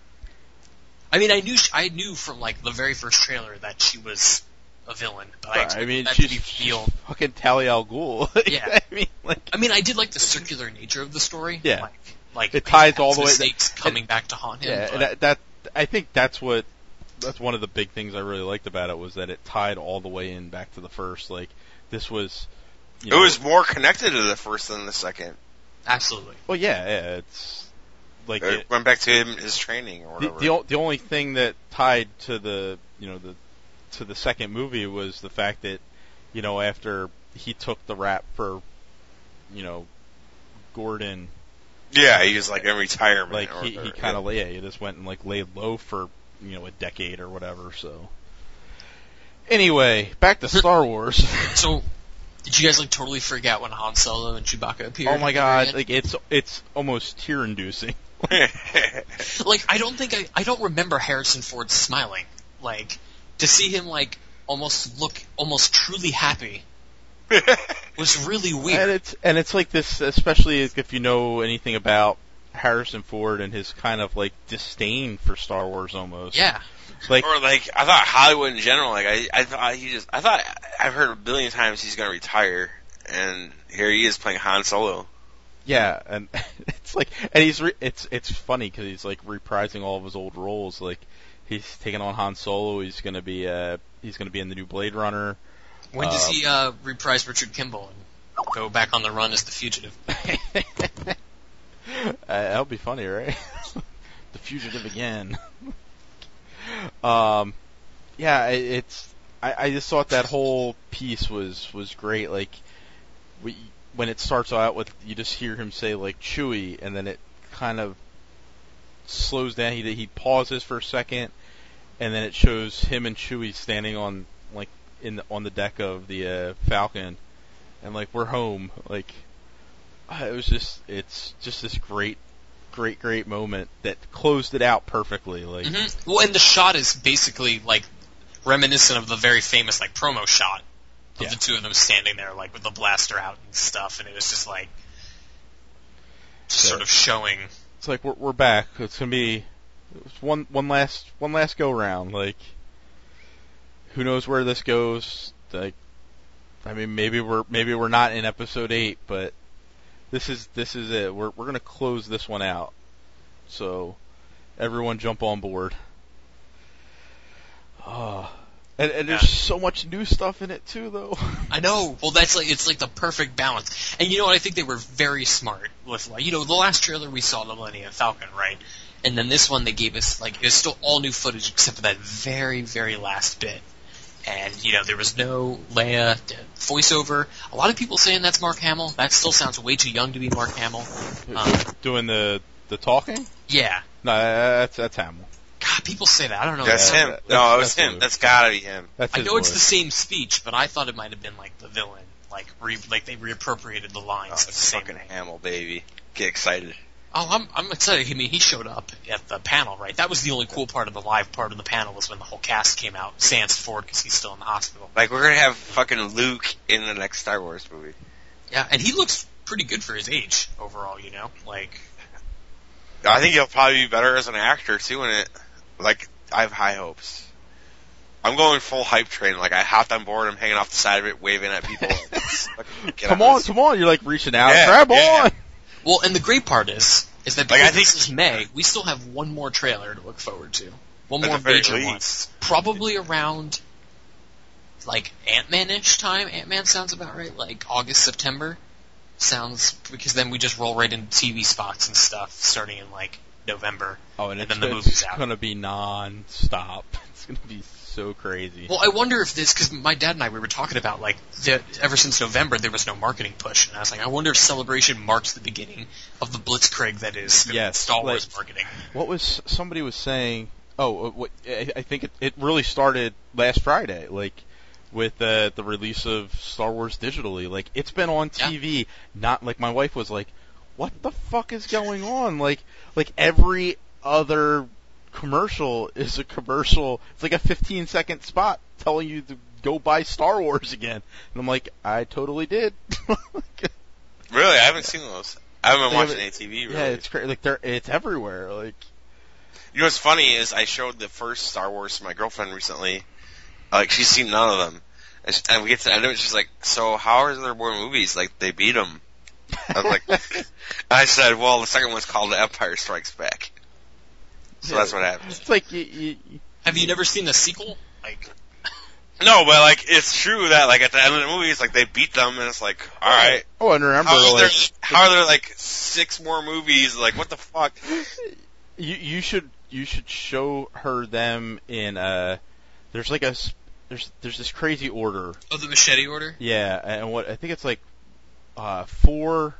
I mean, I knew sh- I knew from, like, the very first trailer that she was a villain, but I I expected mean, that she's, to be she's revealed. fucking Talia al Ghul. Yeah. I mean, like, I mean, I did like the circular nature of the story. Yeah. Like, like It ties his all the way- mistakes coming back to haunt him. yeah, but- and that, that I think that's what that's one of the big things I really liked about it, was that it tied all the way in back to the first. Like this was, you It know, was more connected to the first than the second. Absolutely. well, yeah, yeah, it's like It it, went back to him, his training or the whatever. the, o- the only thing that tied to the you know the to the second movie was the fact that you know after he took the rap for you know Gordon. yeah, he was like in retirement. Like or he, he whatever. kind of yeah, he just went and like laid low for you know a decade or whatever. So anyway, back to Star Wars. So, did you guys like totally freak out when Han Solo and Chewbacca appeared? Oh my at the very god, end? like it's it's almost tear-inducing. Like, I don't think I, I don't remember Harrison Ford smiling. Like, to see him, like, almost look, almost truly happy was really And weird. it's and it's like this, especially if you know anything about Harrison Ford and his kind of like disdain for Star Wars almost. Yeah. Like Or like I thought Hollywood in general. Like I, I thought he just. I thought I've heard a billion times he's gonna retire, and here he is playing Han Solo. Yeah, and it's like, and he's re- it's it's funny because he's like reprising all of his old roles. Like he's taking on Han Solo. He's gonna be uh he's gonna be in the new Blade Runner. When does Um, he uh, reprise Richard Kimball and go back on the run as the fugitive? uh, that'll be funny, right? The fugitive again. um, yeah, it, it's. I, I just thought that whole piece was was great. Like, we, when it starts out with, you just hear him say like Chewie, and then it kind of slows down. He he pauses for a second, and then it shows him and Chewie standing on like in the, on the deck of the uh, Falcon, and like we're home. Like, it was just it's just this great. Great, great moment that closed it out perfectly. Like, Mm-hmm. Well, and the shot is basically like reminiscent of the very famous like promo shot of Yeah. the two of them standing there, like with the blaster out and stuff, and it was just like just So- sort of showing. it's like we're we're back. It's gonna be it's one one last one last go round. Like, who knows where this goes? Like, I mean, maybe we're maybe we're not in episode eight, but this is this is it. We're we're gonna close this one out. So, everyone jump on board. Oh. And, and there's Yeah. so much new stuff in it too, though. I know. Well, that's like it's like the perfect balance. And you know what? I think they were very smart with like you know the last trailer we saw, the Millennium Falcon, right? And then this one they gave us like it was still all new footage except for that very very last bit. And you know there was no Leia uh, voiceover. A lot of people saying that's Mark Hamill. That still sounds way too young to be Mark Hamill. Um, Doing the the talking? yeah. No, that's that's Hamill. God, people say that. I don't know. That's yeah, him. that- no, that's- it was that's him. Luke. That's gotta be him. That's I his know it's voice. the same speech, but I thought it might have been like the villain, like re- like they reappropriated the lines. Oh, of the same fucking name. Hamill, baby. Get excited. Oh, I'm I'm excited. I mean, he showed up at the panel, right? That was the only cool part of the live part of the panel was when the whole cast came out. Sans Ford because he's still in the hospital. Like, we're gonna have fucking Luke in the next Star Wars movie. Yeah, and he looks pretty good for his age overall. You know, like I think he'll probably be better as an actor, too, in it. Like, I have high hopes. I'm going full hype train. Like, I hopped on board, I'm hanging off the side of it, waving at people. Get Come out on, of this. come on! You're like reaching out. Yeah, Grab yeah. on. well, and the great part is is that Like, because I think- this is May, we still have one more trailer to look forward to. One At more the very major one. least. Probably around like Ant-Man-ish time. Ant-Man sounds about right. Like August, September sounds because then we just roll right into T V spots and stuff starting in like November. Oh, and, And it's, then the it's movie's out. gonna be non-stop. It's gonna be so crazy. Well, I wonder if this because my dad and I we were talking about like the, ever since November there was no marketing push, and I was like, I wonder if Celebration marks the beginning of the blitzkrieg that is Yes, Star Wars like- marketing. What was somebody was saying? Oh, uh, what, I I think it, it really started last Friday, like with uh, the release of Star Wars digitally. Like, it's been on T V. Not like my wife was like, "What the fuck is going on?" Like, like every other commercial is a commercial. It's like a fifteen second spot telling you to go buy Star Wars again. And I'm like, I totally did. Really? I haven't seen those. I haven't been They watching haven't- A T V, really. Yeah, it's crazy. Like, they're it's everywhere. Like, You know what's funny is I showed the first Star Wars to my girlfriend recently. Like, she's seen none of them. And, she, and we get to the end of it, she's like, so how are there more movies? Like, they beat them. I was like, I said, well, the second one's called The Empire Strikes Back. So that's what happens. it's like you, you, Have you never seen the sequel? Like, No, but, like, it's true that, like, at the end of the movie, it's like they beat them, and it's like, alright. oh, and remember, How, are like, there, how are there, like, six more movies? Like, what the fuck? you you should you should show her them in uh there's like a s- there's there's this crazy order. oh, the Machete Order Yeah, and what I think it's like uh four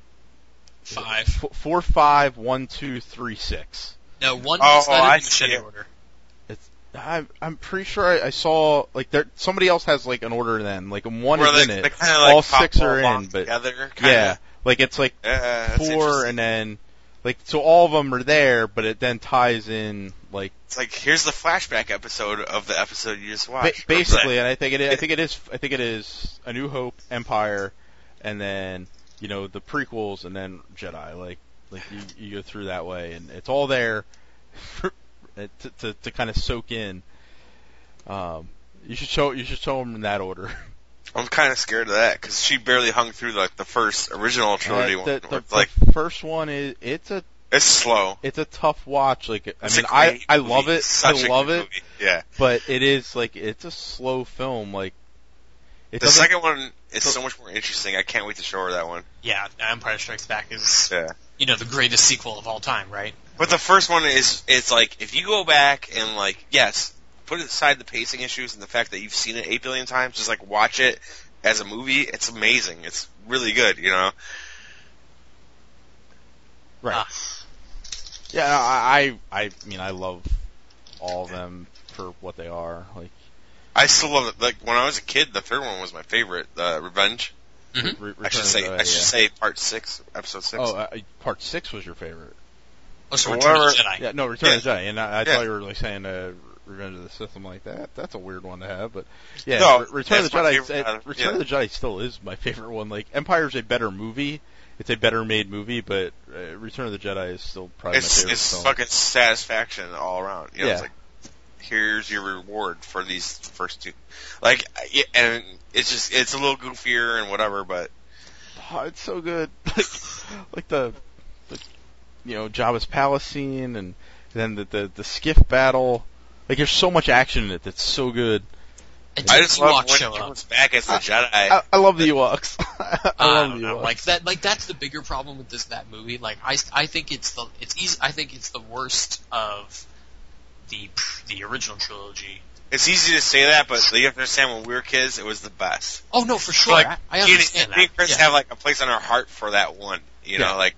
five. f- four five one two three six. No, one Oh, is not I in the see Machete it. Order. It's I'm I'm pretty sure I, I saw like there somebody else has like an order then like and one Where is they, in they it. kind of, like, All pop six are along in, but together, kinda. yeah, like it's like Yeah, that's four interesting. and then like so all of them are there, but it then ties in like. It's like, here's the flashback episode of the episode you just Ba- watched. basically, and I think it is, I think it is I think it is A New Hope, Empire, and then you know the prequels, and then Jedi. Like like you, you go through that way, and it's all there for, to to, to kind of soak in. Um, you should show you should show them in that order. I'm kind of scared of that because she barely hung through like the first original trilogy Uh, one. the, where the, it's like the first one is it's a it's slow. it's a tough watch. Like I It's mean, a I great I movie. love it. Such I a love good it. movie. Yeah. But it is like it's a slow film. Like it The doesn't- second one is so- so much more interesting. I can't wait to show her that one. Yeah, Empire Strikes Back is, Yeah. you know, the greatest sequel of all time, right? But the first one is, it's like, if you go back and, like, yes, put aside the pacing issues and the fact that you've seen it eight billion times, just, like, watch it as a movie, it's amazing. It's really good, you know? right. Ah. Yeah, I, I I mean I love all of them for what they are. Like I still love it. Like, when I was a kid, the third one was my favorite, uh, Revenge. Mhm. Re- I should Return of say, the Jedi, I should yeah. say part six, episode six. Oh, uh, part six was your favorite. Oh, so Or Return of the whatever- Jedi. Yeah, no, Return of the Yeah. Jedi, and I, I Yeah. thought you were like saying uh, Revenge of the Sith. I'm like that. That's a weird one to have, but yeah, No, Re- Return of the that's my Jedi. favorite uh, out of- Return yeah. of the Jedi still is my favorite one. Like Empire's a better movie. It's a better made movie, but uh, Return of the Jedi is still probably it's my favorite it's film. fucking satisfaction all around. You know, Yeah. it's like, here's your reward for these first two. Like, yeah, and it's just, it's a little goofier and whatever, but Oh, it's so good. like, like the, the, you know, Jabba's palace scene, and then the, the the skiff battle. Like, there's so much action in it that's so good. And I the just love Ewoks when show he up. comes back as the I- Jedi. I, I love the Ewoks. I I love don't the know, Ewoks. like that. Like that's the bigger problem with this that movie. Like I, I think it's the it's easy. I think it's the worst of the the original trilogy. It's easy to say that, but you have to understand when we were kids, it was the best. Oh no, for sure. Like, I, I you- understand me that. and Chris Yeah. have like a place on our heart for that one. You know, Yeah. like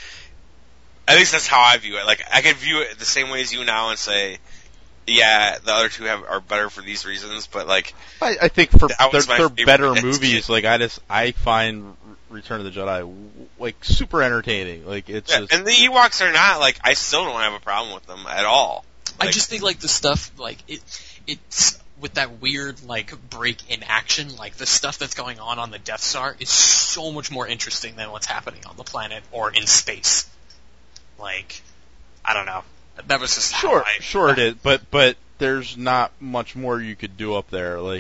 at least that's how I view it. Like I can view it the same way as you now and say, yeah, the other two have are better for these reasons. But like, I, I think for That they're, was my they're favorite better as a movies. kid. Like I just I find Return of the Jedi w- like super entertaining. Like it's yeah, just and the Ewoks are not like I still don't have a problem with them at all. I Like, just think like the stuff like it it's with that weird like break in action, like the stuff that's going on on the Death Star is so much more interesting than what's happening on the planet or in space. Like, I don't know. That was just sure how I, sure it is, but but there's not much more you could do up there. Like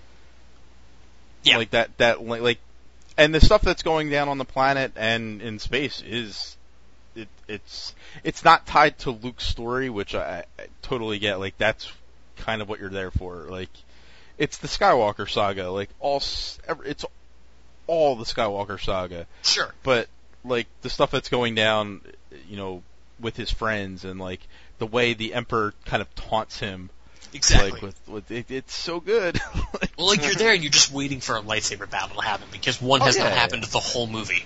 Yeah. like that that like, like and the stuff that's going down on the planet and in space is it it's it's not tied to Luke's story, which I, I totally get. Like that's kind of what you're there for. Like it's the Skywalker saga. Like all s- ever- it's all the Skywalker saga. Sure. But like the stuff that's going down, you know, with his friends and like the way the Emperor kind of taunts him. Exactly. Like with, with it, it's so good. Like, Well, like you're there and you're just waiting for a lightsaber battle to happen because one Oh, has yeah, not yeah. happened the whole movie.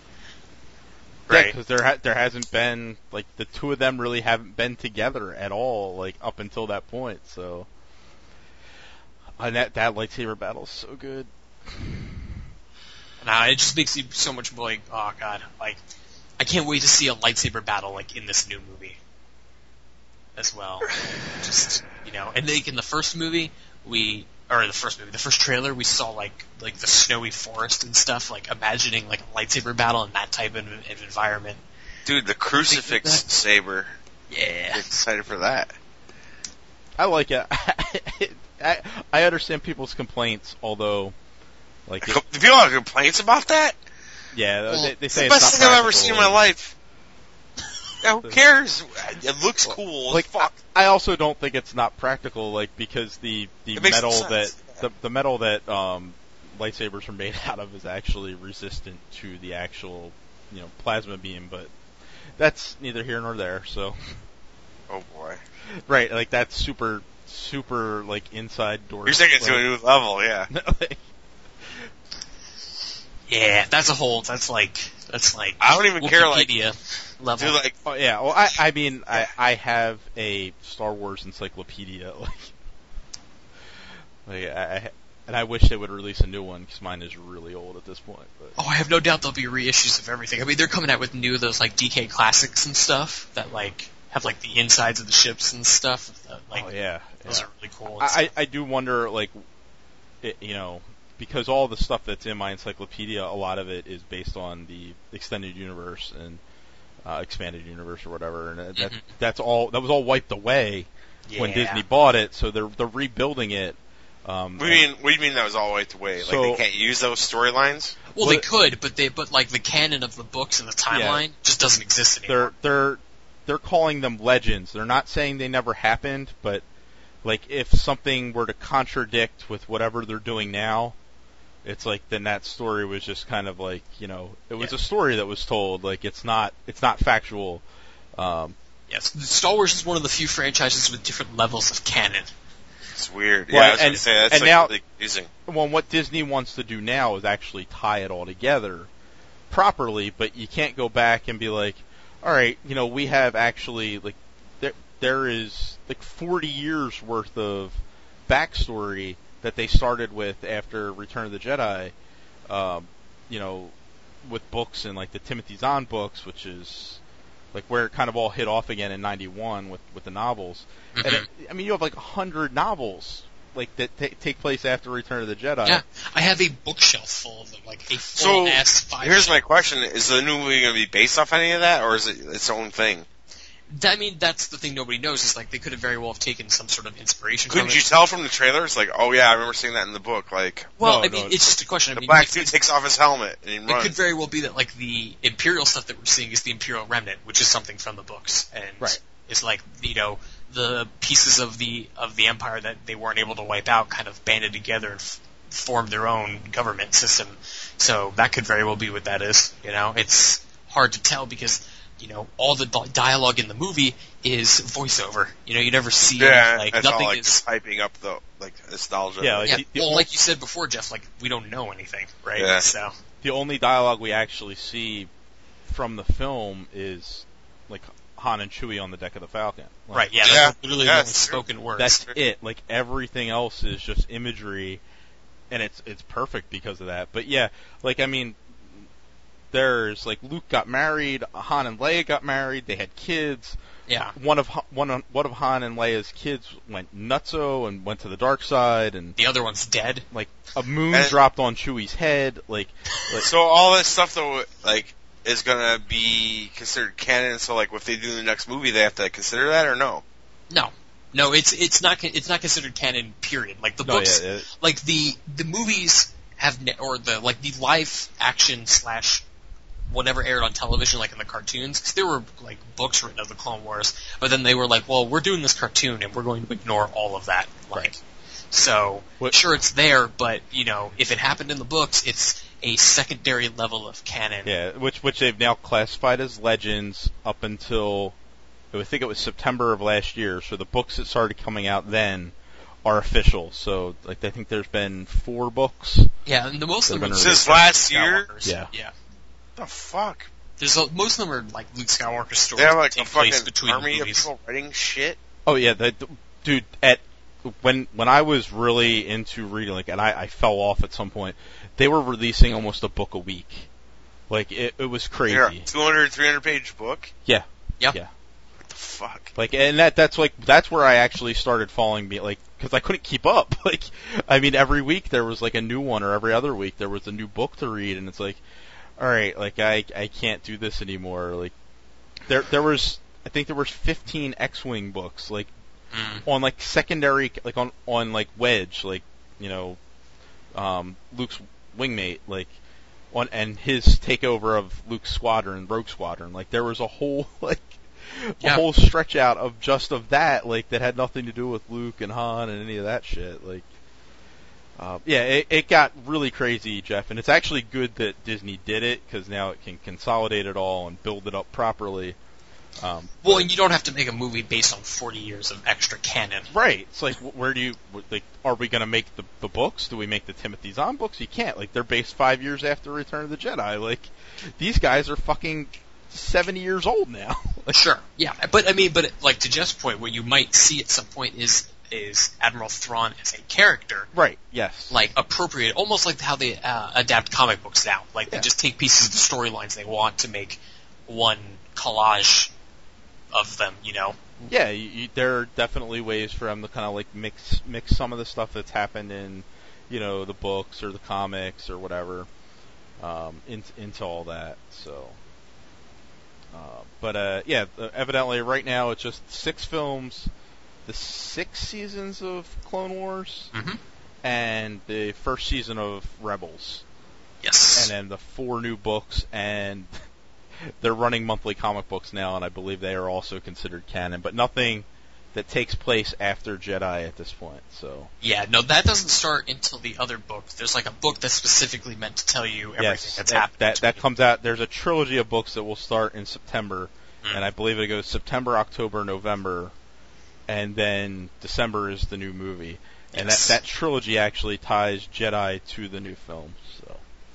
Right. because there ha- there hasn't been like the two of them really haven't been together at all like up until that point. So and that that lightsaber battle is so good. Nah, it just makes you so much more like, oh god, like I can't wait to see a lightsaber battle like in this new movie as well. Just you know, and like in the first movie, we or the first movie, the first trailer, we saw like like the snowy forest and stuff. Like imagining like a lightsaber battle in that type of, of environment. dude, the crucifix Think of that. saber. Yeah. I'm excited for that. I like it. I I understand people's complaints, although like it, Do people have complaints about that? yeah, Well, they, they It's say the it's best not thing I've ever practical. seen in my life. Yeah, who cares? It looks cool. Like as fuck. I also don't think it's not practical, like because the the It makes metal sense. that the, the metal that um, lightsabers are made out of is actually resistant to the actual you know plasma beam, but that's neither here nor there. So Oh boy. right, like that's super super like inside door. You're taking it to a new level, yeah. like, Yeah, that's a whole. That's like that's like. I don't even care, like- Wikipedia level. Dude, like, oh yeah, well I I mean I I have a Star Wars encyclopedia like like I. I and I wish they would release a new one because mine is really old at this point. But. Oh, I have no doubt there'll be reissues of everything. I mean, they're coming out with new those like D K classics and stuff that like have like the insides of the ships and stuff. That, like Oh yeah, those yeah. are really cool. and I, I stuff. I do wonder like, it, you know, because all the stuff that's in my encyclopedia, a lot of it is based on the extended universe and uh, expanded universe or whatever, and that Mhm. that's all that was all wiped away when Yeah. Disney bought it. So they're they're rebuilding it. Um, What do you mean? What do you mean that was all wiped away? So- like they can't use those storylines? Well, Well, they could, but they but like the canon of the books and the timeline just doesn't exist anymore. they're they're they're calling them legends. They're not saying they never happened, but like if something were to contradict with whatever they're doing now, it's like then that story was just kind of like, you know, it was Yeah. a story that was told. Like it's not it's not factual. Um, Yes, Star Wars is one of the few franchises with different levels of canon. It's weird. Well, yeah, I was and- going to say that's and like now- really confusing. well, what Disney wants to do now is actually tie it all together properly, but you can't go back and be like, all right, you know, we have actually like there there is like forty years worth of backstory that they started with after Return of the Jedi, um, you know, with books and like the Timothy Zahn books, which is like where it kind of all hit off again in ninety-one with with the novels. And Mhm. it, I mean, you have like a hundred novels like that ta take place after Return of the Jedi. Yeah, I have a bookshelf full of them, like a full So ass five. here's my shelf. question: is the new movie going to be based off any of that, or is it its own thing? I mean, that's the thing nobody knows is like they could have very well have taken some sort of inspiration Couldn't from you it. tell from the trailers? Like, oh yeah, I remember seeing that in the book. Like, Well, No, I mean, no, it's just a question. I the mean, black it, dude takes off his helmet and he it runs. could very well be that like the Imperial stuff that we're seeing is the Imperial Remnant, which is something from the books, and Right. it's like you know the pieces of the of the Empire that they weren't able to wipe out kind of banded together and f- formed their own government system. So that could very well be what that is. You know, it's hard to tell because you know all the di- dialogue in the movie is voiceover. You know, you never see yeah, like that's nothing all like is. just hyping up the like nostalgia. Yeah, like Yeah, the- the well, ol- like you said before, Jeff, like we don't know anything, right? Yeah. So The only dialogue we actually see from the film is like Han and Chewie on the deck of the Falcon. Like, right, yeah, Yeah, that's literally yeah, the only it's true. spoken words. That's it. Like everything else is just imagery, and it's it's perfect because of that. But yeah, like I mean, there's like Luke got married, Han and Leia got married, they had kids. yeah. One of Han- one of, one of Han and Leia's kids went nutso and went to the dark side, and The other one's dead. like a moon And- dropped on Chewie's head. Like, like So all this stuff though, like, is gonna be considered canon. So like, if they do the next movie, they have to consider that or no? No, no, it's it's not con- it's not considered canon. Period. Like the no, books, yeah, it- like the the movies have ne- or the like the live action slash whatever aired on television, like in the cartoons. 'Cause there were like books written of the Clone Wars, but then they were like, well, we're doing this cartoon and we're going to ignore all of that. Like, Right. so What- sure it's there, but you know, if it happened in the books, it's a secondary level of canon. Yeah, which which they've now classified as legends up until I think it was September of last year. So the books that started coming out then are official. So like I think there's been four books. Yeah, and the most of them are Since Luke last year? Skywalker's. Yeah. yeah. The fuck? There's a, most of them are like Luke Skywalker stories They have that like a take place fucking between army the of movies. people writing shit. Oh yeah, the, the- dude. At when when I was really into reading, like, and I, I fell off at some point. They were releasing almost a book a week. Like it, it was crazy. Here, two hundred, three hundred page book. Yeah. Yeah. Yeah. What the fuck? Like, and that that's like that's where I actually started falling, be like, because I couldn't keep up. Like, I mean, every week there was like a new one, or every other week there was a new book to read, and it's like, all right, like I I can't do this anymore. Like, there there was I think there was fifteen X-wing books, like Mm. on like secondary, like on on like Wedge, like you know, um, Luke's wingmate, like. On, and his takeover of Luke's squadron, Rogue Squadron, like there was a whole like Yeah. a whole stretch out of just of that, like that had nothing to do with Luke and Han and any of that shit. Like, uh, yeah, it, it got really crazy, Jeff, and it's actually good that Disney did it because now it can consolidate it all and build it up properly. Um, Well, and you don't have to make a movie based on forty years of extra canon. right? It's like, wh- where do you like? Are we going to make the the books? Do we make the Timothy Zahn books? You can't. Like, they're based five years after Return of the Jedi. Like, these guys are fucking seventy years old now. Like, Sure, yeah, but I mean, but like to Jeff's point, what you might see at some point is is Admiral Thrawn as a character, right? Yes. like appropriate, almost like how they uh, adapt comic books now. Like Yeah. they just take pieces of the storylines they want to make one collage of them. You know, Yeah, you, you, there are definitely ways for them to kind of like mix mix some of the stuff that's happened in, you know, the books or the comics or whatever, um, into into all that. So, uh, but uh, yeah, uh, evidently right now it's just six films, the six seasons of Clone Wars, Mhm. and the first season of Rebels. Yes. And then the four new books, and they're running monthly comic books now, and I believe they are also considered canon, but nothing that takes place after Jedi at this point. So yeah, no, that doesn't start until the other book. There's like a book that's specifically meant to tell you everything yes, that's that, happening. That that comes out. There's a trilogy of books that will start in September, mm. and I believe it goes September, October, November, and then December is the new movie. And yes. that that trilogy actually ties Jedi to the new film. So.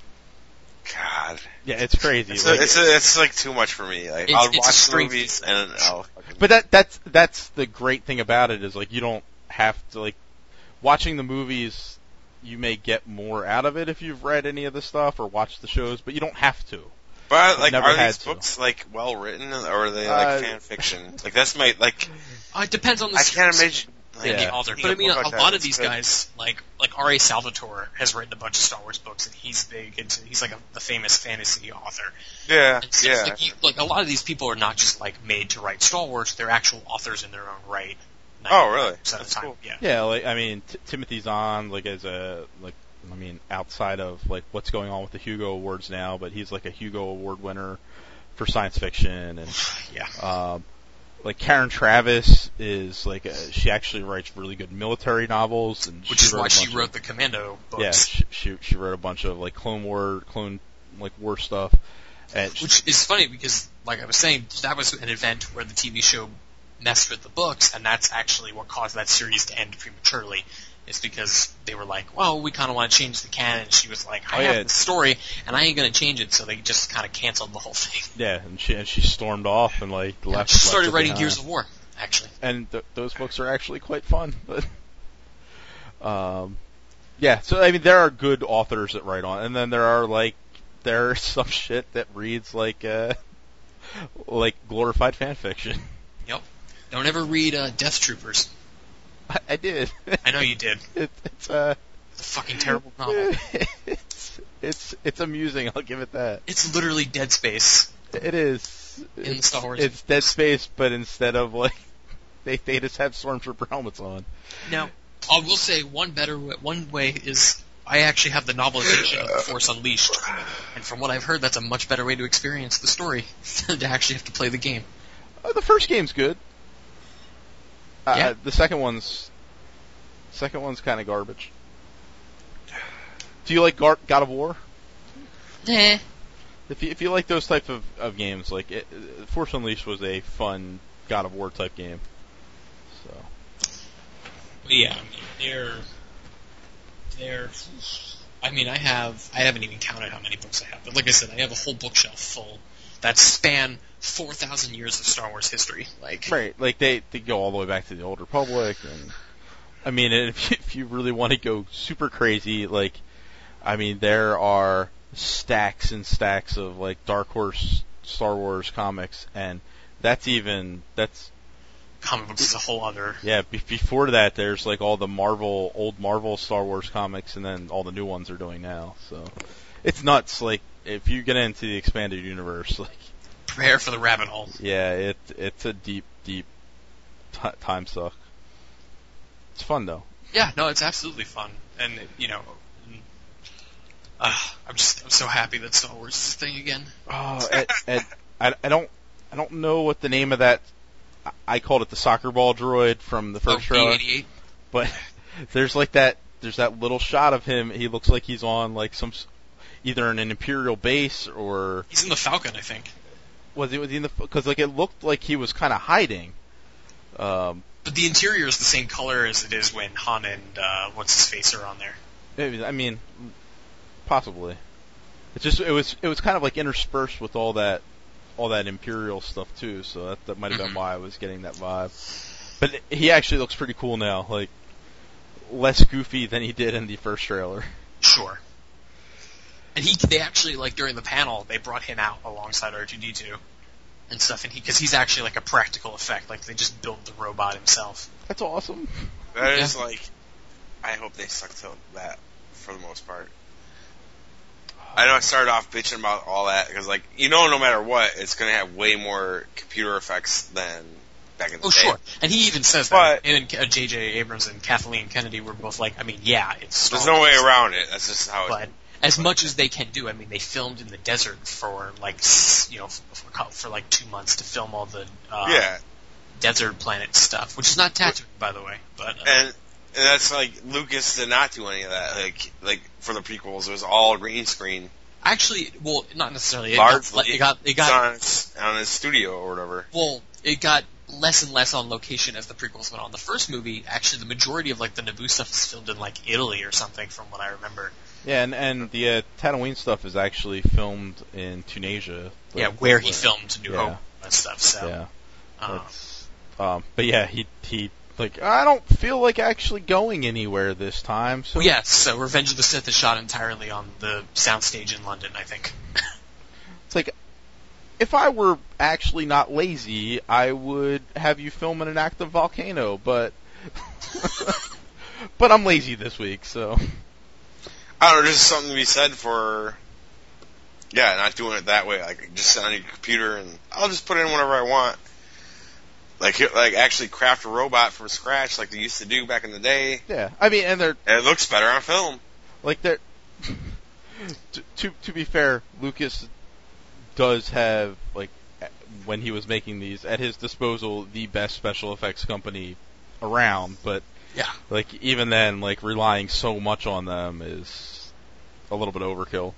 God. Yeah, it's crazy. It's, like, a, it's, a, it's like too much for me. Like it's, I'll it's watch the movies and I'll. Fucking... But that that's that's the great thing about it is like you don't have to like watching the movies. You may get more out of it if you've read any of the stuff or watched the shows, but you don't have to. But like, never are had these to. books like well written or are they like Uh, fan fiction? Like that's my like. Uh, it depends on the I can't series imagine. and Yeah. the author. Reading But I a mean, book a like that, lot of that's these good. guys, like like R A Salvatore, has written a bunch of Star Wars books, and he's big into. He's like a, the famous fantasy author. Yeah, And so, yeah. Like, you, like a lot of these people are not just like made to write Star Wars; they're actual authors in their own right. Oh, really? At the That's time, cool. yeah. Yeah, like I mean, T- Timothy Zahn, like as a like, I mean, outside of like what's going on with the Hugo Awards now, but he's like a Hugo Award winner for science fiction, and Yeah. um, like Karen Travis is like a, she actually writes really good military novels, and Which she is wrote why a she bunch wrote of, the Commando books. yeah, she, she she wrote a bunch of like Clone War, Clone like war stuff, and she, Which is funny because, like I was saying, that was an event where the T V show messed with the books, and that's actually what caused that series to end prematurely. Is because they were like, well, we kind of want to change the canon. And she was like, I Oh, have yeah. the story, and I ain't going to change it, so they just kind of canceled the whole thing. yeah, and she and she stormed off and like Yeah, left. she started left it writing behind. Gears of War, actually. and th- those books are actually quite fun. But um, yeah, so I mean, there are good authors that write on, and then there are like there's some shit that reads like uh, like glorified fan fiction. Yep. Don't ever read uh, Death Troopers. I, I did. I know you did. It, it's uh, It's a fucking terrible novel. it's it's it's amusing. I'll give it that. It's literally Dead Space. It is. In the It's, Star Wars it's Dead Space, but instead of like they they just have stormtrooper helmets on. Now, I will say one better way, one way is I actually have the novelization of The Force Unleashed, and from what I've heard, that's a much better way to experience the story than to actually have to play the game. Uh, the first game's good. Uh, Yeah. The second one's second one's kind of garbage. Do you like Gar- God of War? Nah. If you if you like those type of, of games, like it, Force Unleashed was a fun God of War type game. So Yeah, I mean, they're they're. I mean, I have I haven't even counted how many books I have, but like I said, I have a whole bookshelf full that span four thousand years of Star Wars history. Like, right, like they, they go all the way back to the Old Republic, and I mean, if you, if you really want to go super crazy, like I mean, there are stacks and stacks of like Dark Horse Star Wars comics, and that's even that's comic books is a whole other. yeah. Be- before that, there's like all the Marvel old Marvel Star Wars comics, and then all the new ones are doing now. So it's nuts. Like if you get into the expanded universe, like Prepare for the rabbit hole. yeah, it it's a deep deep t- time suck. It's fun though. Yeah, no, it's absolutely fun, and you know, uh, I'm just I'm so happy that Star Wars is a thing again. Oh, Ed, Ed, I, I don't I don't know what the name of that. I- I called it the soccer ball droid from the first oh, trailer, B eighty-eight. but there's like that. There's that little shot of him. He looks like he's on like some s- either in an Imperial base or He's in the Falcon, I think. was he was he in the because like it looked like he was kind of hiding. Um, But the interior is the same color as it is when Han and uh, what's his face are on there. maybe I mean possibly. It just it was it was kind of like interspersed with all that all that Imperial stuff too. So that that might have Mhm. been why I was getting that vibe. But he actually looks pretty cool now. Like less goofy than he did in the first trailer. Sure. And he, they actually, like, during the panel, they brought him out alongside R two D two and stuff, and he, because he's actually, like, a practical effect, like, they just built the robot himself. That's awesome. That is Yeah. like, I hope they stuck to that for the most part. I know I started off bitching about all that because, like, you know, no matter what, it's going to have way more computer effects than back in the Oh, day. sure. And he even says that. But- And uh, J J. Abrams and Kathleen Kennedy were both like, I mean, yeah, it's Star There's no way Wars, around it. That's just how it But as much as they can do, I mean, they filmed in the desert for like, s- you know, for, for, for like two months to film all the uh, Yeah. desert planet stuff, which is not Tatooine, by the way. But uh, And, and that's like, Lucas did not do any of that. Like, like for the prequels, it was all green screen. actually, well, not necessarily. It Largely. got, it got, it It's got, on his, on his studio or whatever. well, it got less and less on location as the prequels went on. The first movie, actually, the majority of like the Naboo stuff is filmed in like Italy or something, from what I remember. Yeah, and and the uh, Tatooine stuff is actually filmed in Tunisia. the- Yeah, where he the- filmed New yeah. Hope and stuff. So, Yeah. um, That's, um, but yeah, he he like I don't feel like actually going anywhere this time. So well, yes. So, Revenge of the Sith is shot entirely on the soundstage in London, I think. it's like if I were actually not lazy, I would have you film in an active volcano, but but I'm lazy this week, so I don't know, there's something to be said for, yeah, not doing it that way. Like, just sit on your computer and I'll just put in whatever I want. Like, like actually craft a robot from scratch like they used to do back in the day. yeah. I mean, and they're And it looks better on film. like they're to, to to be fair, Lucas does have like when he was making these at his disposal the best special effects company around, but Yeah. like even then, like relying so much on them is a little bit overkill.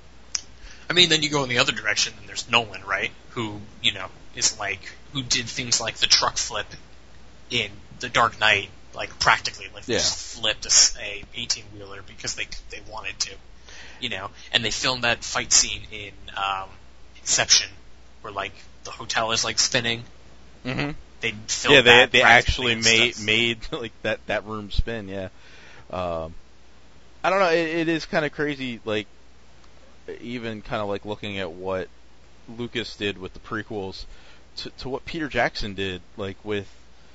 I mean, then you go in the other direction, and there's Nolan, right? Who, you know, is like, who did things like the truck flip in The Dark Knight, like practically, like they Yeah. just flipped a, s- a eighteen-wheeler because they they wanted to, you know, and they filmed that fight scene in um, Inception, where like the hotel is like spinning. Mm-hmm. They filmed Yeah, they that they practically actually and made stuff. made like that that room spin. Yeah, um, I don't know. It, it is kind of crazy. Like even kind of like looking at what Lucas did with the prequels to, to what Peter Jackson did, like with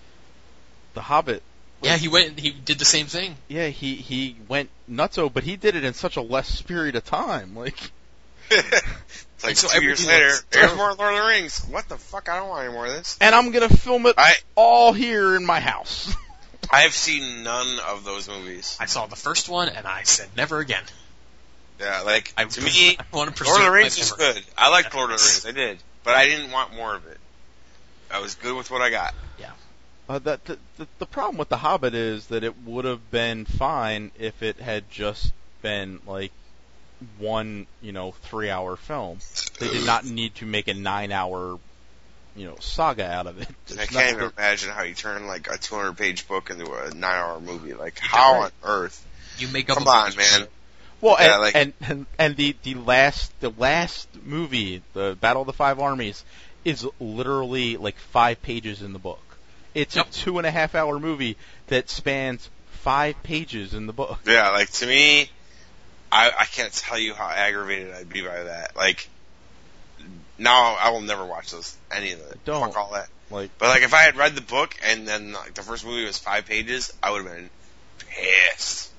The Hobbit. Yeah, he went. He did the same thing. Yeah, he he went nutso, but he did it in such a less period of time. Like, It's like And so two years everything later, looks there's terrible. more Lord of the Rings. What the fuck? I don't want any more of this. and I'm gonna film it I all here in my house. I have seen none of those movies. I saw the first one, and I said never again. Yeah, like I, to me, I want to preserve Lord of the my Rings was memory. good. I liked Lord of the Rings. I did, but I didn't want more of it. I was good with what I got. Uh, that the, the the problem with The Hobbit is that it would have been fine if it had just been like one, you know, three-hour film. They did not need to make a nine-hour, you know, saga out of it. It's I not can't even that- imagine how you turn like a two hundred page book into a nine hour movie. Like, You're how right. on earth? You make up Come a on, bunch of man. shit. Well, Yeah, and, like- and and and the the last the last movie, the Battle of the Five Armies, is literally like five pages in the book. It's Yep. a two and a half hour movie that spans five pages in the book. Yeah, like to me, I I can't tell you how aggravated I'd be by that. Like, now I will never watch those any of it. Don't. Fuck all that. Like, But like, if I had read the book and then like the first movie was five pages, I would have been pissed.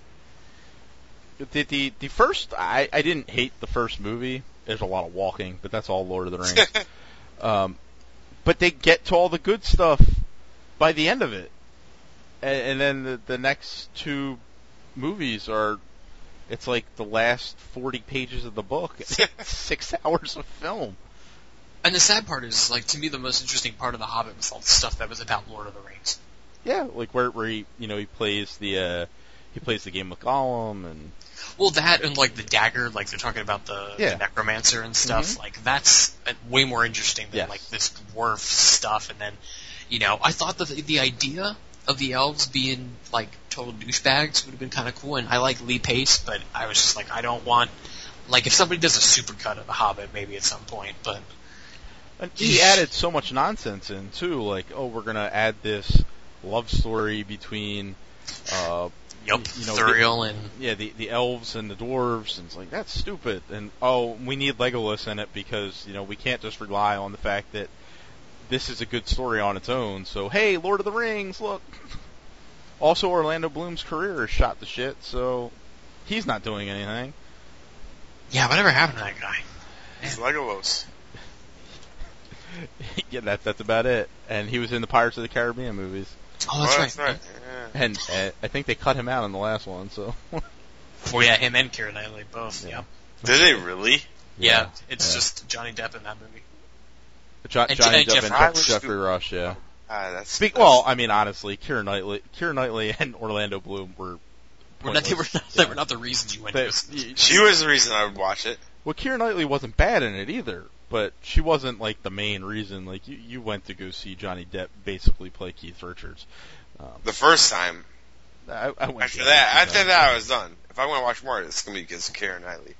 the the the first, I I didn't hate the first movie. There's a lot of walking, but that's all Lord of the Rings. um, but they get to all the good stuff by the end of it, and, and then the the next two movies are, it's like the last forty pages of the book, six hours of film. And the sad part is, like, to me, the most interesting part of The Hobbit was all the stuff that was about Lord of the Rings. Yeah, like where where he you know he plays the uh, he plays the game with Gollum and Well, that and, like, the dagger, like, they're talking about the, Yeah. the necromancer and stuff. Mhm. Like, that's uh, way more interesting than, Yes. like, this dwarf stuff. And then, you know, I thought that the, the idea of the elves being, like, total douchebags would have been kind of cool. And I like Lee Pace, but I was just like, I don't want... Like, if somebody does a supercut of The Hobbit, maybe at some point, but... And he added so much nonsense in too, like, oh, we're gonna add this love story between, uh, Yup, you know, Thuriel and... yeah, the the elves and the dwarves, and it's like that's stupid. And oh, we need Legolas in it because you know we can't just rely on the fact that this is a good story on its own. So hey, Lord of the Rings, look. Also, Orlando Bloom's career is shot to shit, so he's not doing anything. Yeah, whatever happened to that guy? It's Legolas. yeah, that, that's about it. And he was in the Pirates of the Caribbean movies. Oh, that's Oh, right. that's right. Yeah. And uh, I think they cut him out in the last one, so. Well, yeah, him and Keira Knightley both. Yeah. Did they really? Yeah, it's Yeah. just Johnny Depp in that movie. Jo- And Johnny Jeff- Depp and Jeff- Jeff- Jeffrey Rush, yeah. Ah, that's, Speak. that's- Well, I mean, honestly, Keira Knightley, Keira Knightley and Orlando Bloom were. We're not, they, were not, they were not the reasons you went They, to this. she was the reason I would watch it. well, Keira Knightley wasn't bad in it either, but she wasn't like the main reason. Like you, you went to go see Johnny Depp basically play Keith Richards. Um, The first time. I, I went After to that, see after that, I was done. If I want to watch more, it's gonna be because of Keira Knightley.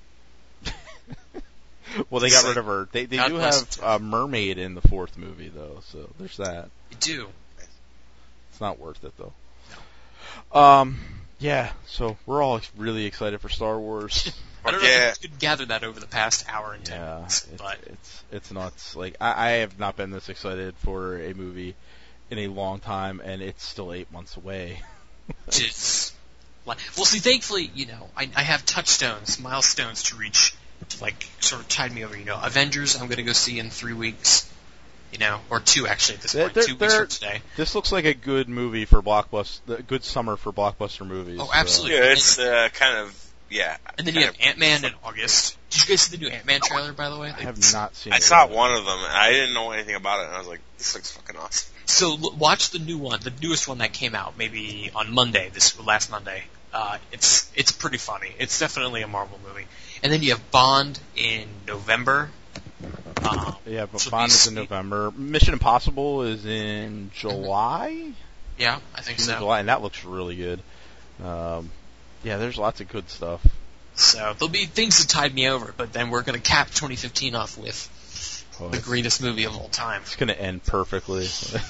Well, they got rid of her. They they God do bless have a mermaid in the fourth movie though, so there's that. You do. It's not worth it though. Um, yeah. So we're all really excited for Star Wars. I don't know Yeah. if you could gather that over the past hour and ten Yeah, minutes, it's, but it's it's nuts. Like I, I have not been this excited for a movie in a long time, and it's still eight months away. just like, well, see, thankfully, you know, I, I have touchstones, milestones to reach, to like sort of tide me over. You know, Avengers, I'm going to go see in three weeks. You know, or two actually at this They're- point, they're- two weeks they're- from today. This looks like a good movie for blockbuster, a good summer for blockbuster movies. Oh, so- absolutely. Yeah, it's uh, kind of yeah. And then you kind have of- Ant Man in August. Did you guys see the new Ant Man trailer, by the way? I have not seen. I it saw yet. one of them and I didn't know anything about it, and I was like, "This looks fucking awesome." So l- watch the new one, the newest one that came out, maybe on Monday, this last Monday. Uh, it's it's pretty funny. It's definitely a Marvel movie. And then you have Bond in November. Um, Yeah, but So Bond be is in sweet. November. Mission Impossible is in July. yeah, I think June or so. July, and that looks really good. Um, yeah, there's lots of good stuff. So there'll be things to tide me over, but then we're going to cap twenty fifteen off with Oh, the it's, greatest movie of all time. it's gonna end perfectly.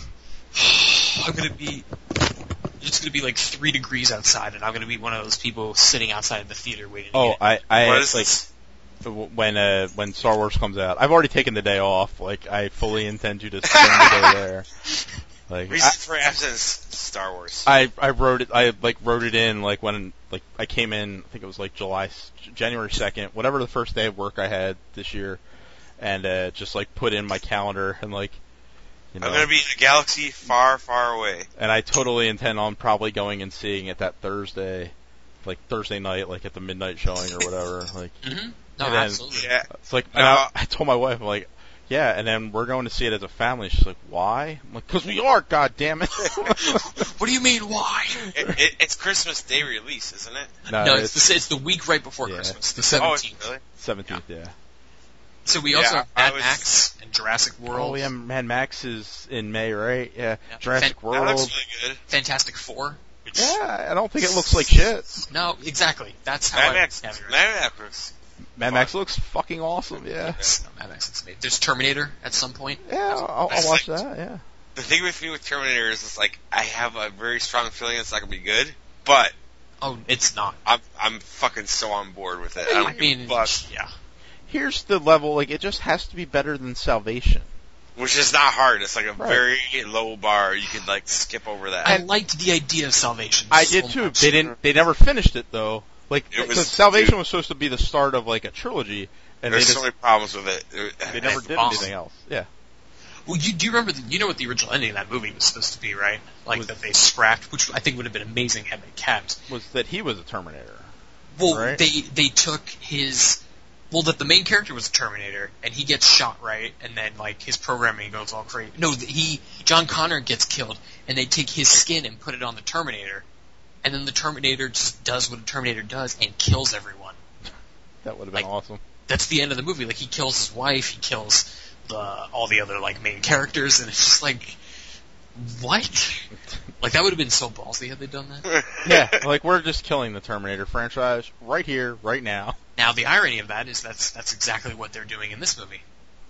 I'm going to be. It's going to be like three degrees outside, and I'm going to be one of those people sitting outside the theater waiting. To oh, get I, I What is like this? when uh, when Star Wars comes out. I've already taken the day off. Like I fully intend to just spend the day there. Like I, Reason for absence: Star Wars. I I wrote it. I like wrote it in like when like I came in. I think it was like July, January second, whatever the first day of work I had this year, and uh, just like put in my calendar and like you know. I'm gonna be in a galaxy far, far away. And I totally intend on probably going and seeing it that Thursday, like Thursday night, like at the midnight showing or whatever. Like Mm-hmm. No, And then- absolutely. Yeah. it's like No. and I, I told my wife, I'm like, yeah, and then we're going to see it as a family. She's like, why? I'm like, because we are. God damn it. What do you mean, why? It, it, it's Christmas Day release, isn't it? no, no, it's it's the, it's the week right before yeah. Christmas, the Oh, seventeenth. it's really? seventeenth. Yeah. So we Yeah, also have I Mad was- Max and Jurassic World, Oh yeah, Mad Max is in May, right? Yeah. Yeah. Jurassic Fan- That World. looks really good. Fantastic Four. Which, Yeah, I don't think it looks like shit. No, exactly. That's how Mad I Max. have it right. Mad Max looks. Mad Max looks fucking awesome. Yeah. No, Mad Max looks amazing. There's Terminator at some point. Yeah, I'll, I'll watch that. Yeah. The thing with me with Terminator is, it's like I have a very strong feeling it's not gonna be good, but Oh, it's not. I'm I'm fucking so on board with it. I don't I mean, give a fuck. yeah. Here's the level. Like it just has to be better than Salvation. Which is not hard. It's like a Right. very low bar. You could like skip over that. I liked the idea of Salvation. I so did too. much. They didn't. They never finished it though. Like It was- because Salvation dude. was supposed to be the start of like a trilogy, and There's they so just many problems with it. they never It's did bomb. anything else. Yeah. Well, you do you remember? The, you know what the original ending of that movie was supposed to be, right? Like Was- that they scrapped, which I think would have been amazing had they kept. Was that he was a Terminator? Well, Right. they they took his. Well, that the main character was a Terminator, and he gets shot, right? And then like his programming goes all crazy. No, th- he John Connor gets killed, and they take his skin and put it on the Terminator, and then the Terminator just does what a Terminator does and kills everyone. That would have been Like- awesome. That's the end of the movie. Like he kills his wife, he kills the all the other like main characters, and it's just like, what? Like that would have been so ballsy had they done that. Yeah, like we're just killing the Terminator franchise right here, right now. Now the irony of that is that's that's exactly what they're doing in this movie.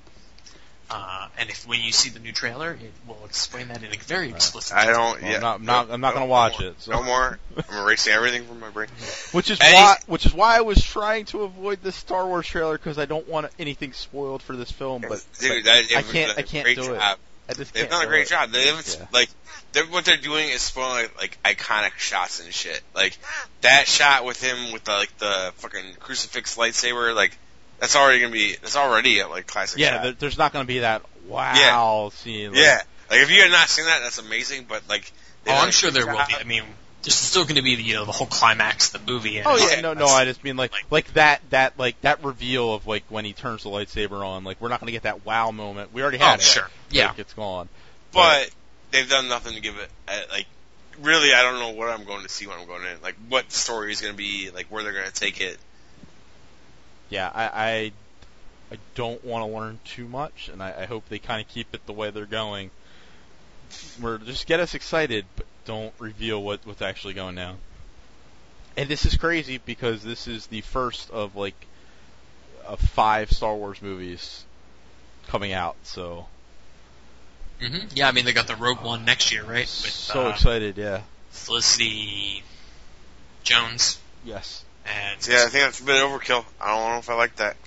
Uh, and if when you see the new trailer, it will explain that in a very explicit. I detail. don't. Well, yeah. I'm not- I'm not- I'm not No- gonna no watch more. it, so. No more. I'm erasing everything from my brain. Which is Any- why, which is why I was trying to avoid this Star Wars trailer because I don't want anything spoiled for this film. But, Dude, but that, it I was can't, a I can't great do job. it. I just They've can't. done a do great it. job. They haven't Yeah. like they're, what they're doing is spoiling like iconic shots and shit. Like that shot with him with the like the fucking crucifix lightsaber. Like That's already gonna be. That's already at like classic. Yeah, shot. there, there's not going to be that wow Yeah. scene. Like, Yeah, like if you had not seen that, that's amazing. But like, Oh, I'm sure there will be. I mean, there's still going to be the, you know, the whole climax of the movie. And Oh it's- yeah, no, no. I just mean like, like that, that, like that reveal of like when he turns the lightsaber on. Like we're not going to get that wow moment. We already had Oh, it. sure. Yeah. Like, it's gone. But they've done nothing to give it. Uh, like, really, I don't know what I'm going to see when I'm going in. Like, what the story is going to be. Like, where they're going to take it. Yeah, I, I, I don't want to learn too much, and I, I hope they kind of keep it the way they're going. Where just get us excited, but don't reveal what, what's actually going down. And this is crazy because this is the first of like of five Star Wars movies coming out. So hmm Yeah, I mean, they got the Rogue One next year, right? With, so uh, excited, yeah. Felicity Jones. Yes. And Yeah, I think that's a bit overkill. I don't know if I like that.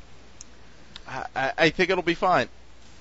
I, I, I think it'll be fine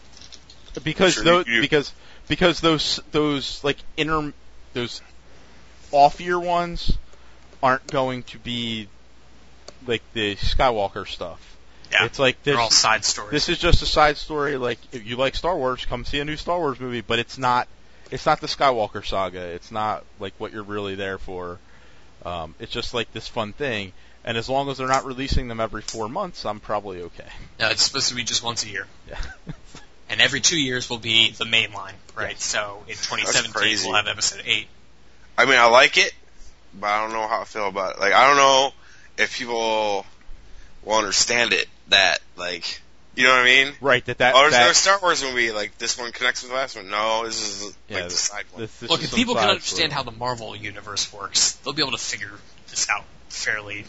because Sure, those you- you- because because those those like inter those off year ones aren't going to be like the Skywalker stuff. yeah, It's like this. they're all side stories. This is just a side story. Like if you like Star Wars, come see a new Star Wars movie. But it's not. It's not the Skywalker saga. It's not like what you're really there for. Um, it's just like this fun thing. And as long as they're not releasing them every four months, I'm probably okay. no, it's supposed to be just once a year. Yeah. And every two years will be the main line, right? Yes. So in twenty seventeen, crazy. we'll have episode eight. I mean, I like it, but I don't know how I feel about it. Like, I don't know if people will understand it. That, like, you know what I mean? Right. That that. Oh, there's that no Star Wars movie. Like, this one connects with the last one. No, this is like Yeah, the side one. this, this Look, is if some people can side understand story. how the Marvel universe works, they'll be able to figure this out fairly.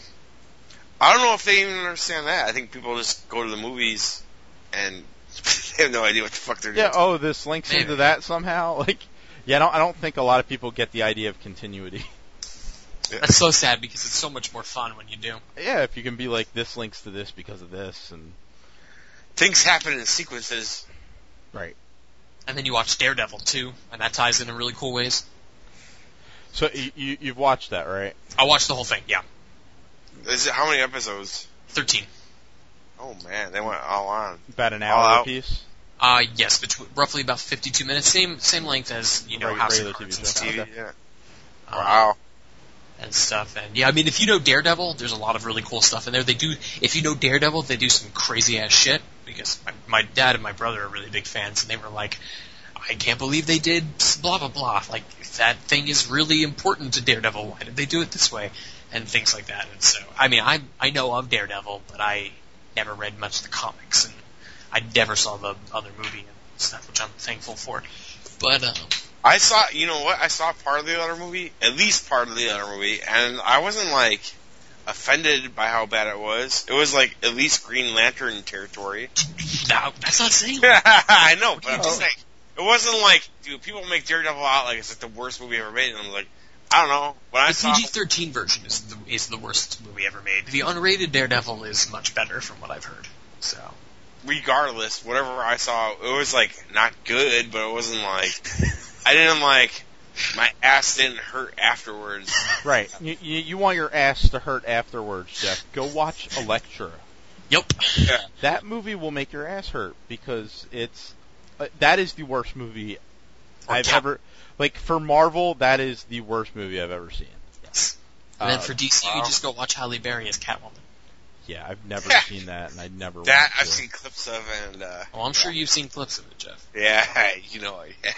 I don't know if they even understand that. I think people just go to the movies and they have no idea what the fuck they're doing. Yeah. Oh, this links Maybe. into that somehow. Like, yeah. I don't. I don't think a lot of people get the idea of continuity. That's so sad because it's so much more fun when you do. Yeah. If you can be like, this links to this because of this, and Things happen in sequences. right. And then you watch Daredevil too, and that ties in in really cool ways. So you, you you've watched that, right? I watched the whole thing, yeah. Is it how many episodes? thirteen. Oh man, they went all on. About an All hour out. apiece. Uh, yes, between, roughly about fifty-two minutes. Same same length as, you know, Reg- House regular of Cards T V and show. stuff. T V, Okay. yeah. Um, Wow. and stuff. And yeah, I mean, if you know Daredevil, there's a lot of really cool stuff in there. They do, if you know Daredevil, they do some crazy ass shit. Because my, my dad and my brother are really big fans, and they were like, I can't believe they did blah blah blah. Like, that thing is really important to Daredevil. Why did they do it this way? And things like that. And so, I mean, I I know of Daredevil, but I never read much of the comics, and I never saw the other movie and stuff, which I'm thankful for. But um, I saw, you know what? I saw part of the other movie, at least part of the other movie, and I wasn't like offended by how bad it was. It was like at least Green Lantern territory. no, that's not saying. I know, but I'm Oh. just saying, it wasn't like, dude, people make Daredevil out like it's like the worst movie ever made, and I'm like, I don't know. When I The saw, P G thirteen version is the, is the worst movie ever made. The unrated Daredevil is much better, from what I've heard. So regardless, whatever I saw, it was like not good, but it wasn't like I didn't like my ass didn't hurt afterwards. Right. You, you you want your ass to hurt afterwards, Jeff? Go watch Elektra. yep. Yeah. That movie will make your ass hurt because it's uh, that is the worst movie Or I've Cap- ever like for Marvel. That is the worst movie I've ever seen. Yes. And then Uh, for D C, wow. you just go watch Halle Berry as Catwoman. Yeah, I've never Yeah. seen that, and I never That want I've to. seen clips of, and uh, Well, I'm sure you've seen clips of it, Jeff. yeah, you know, yeah.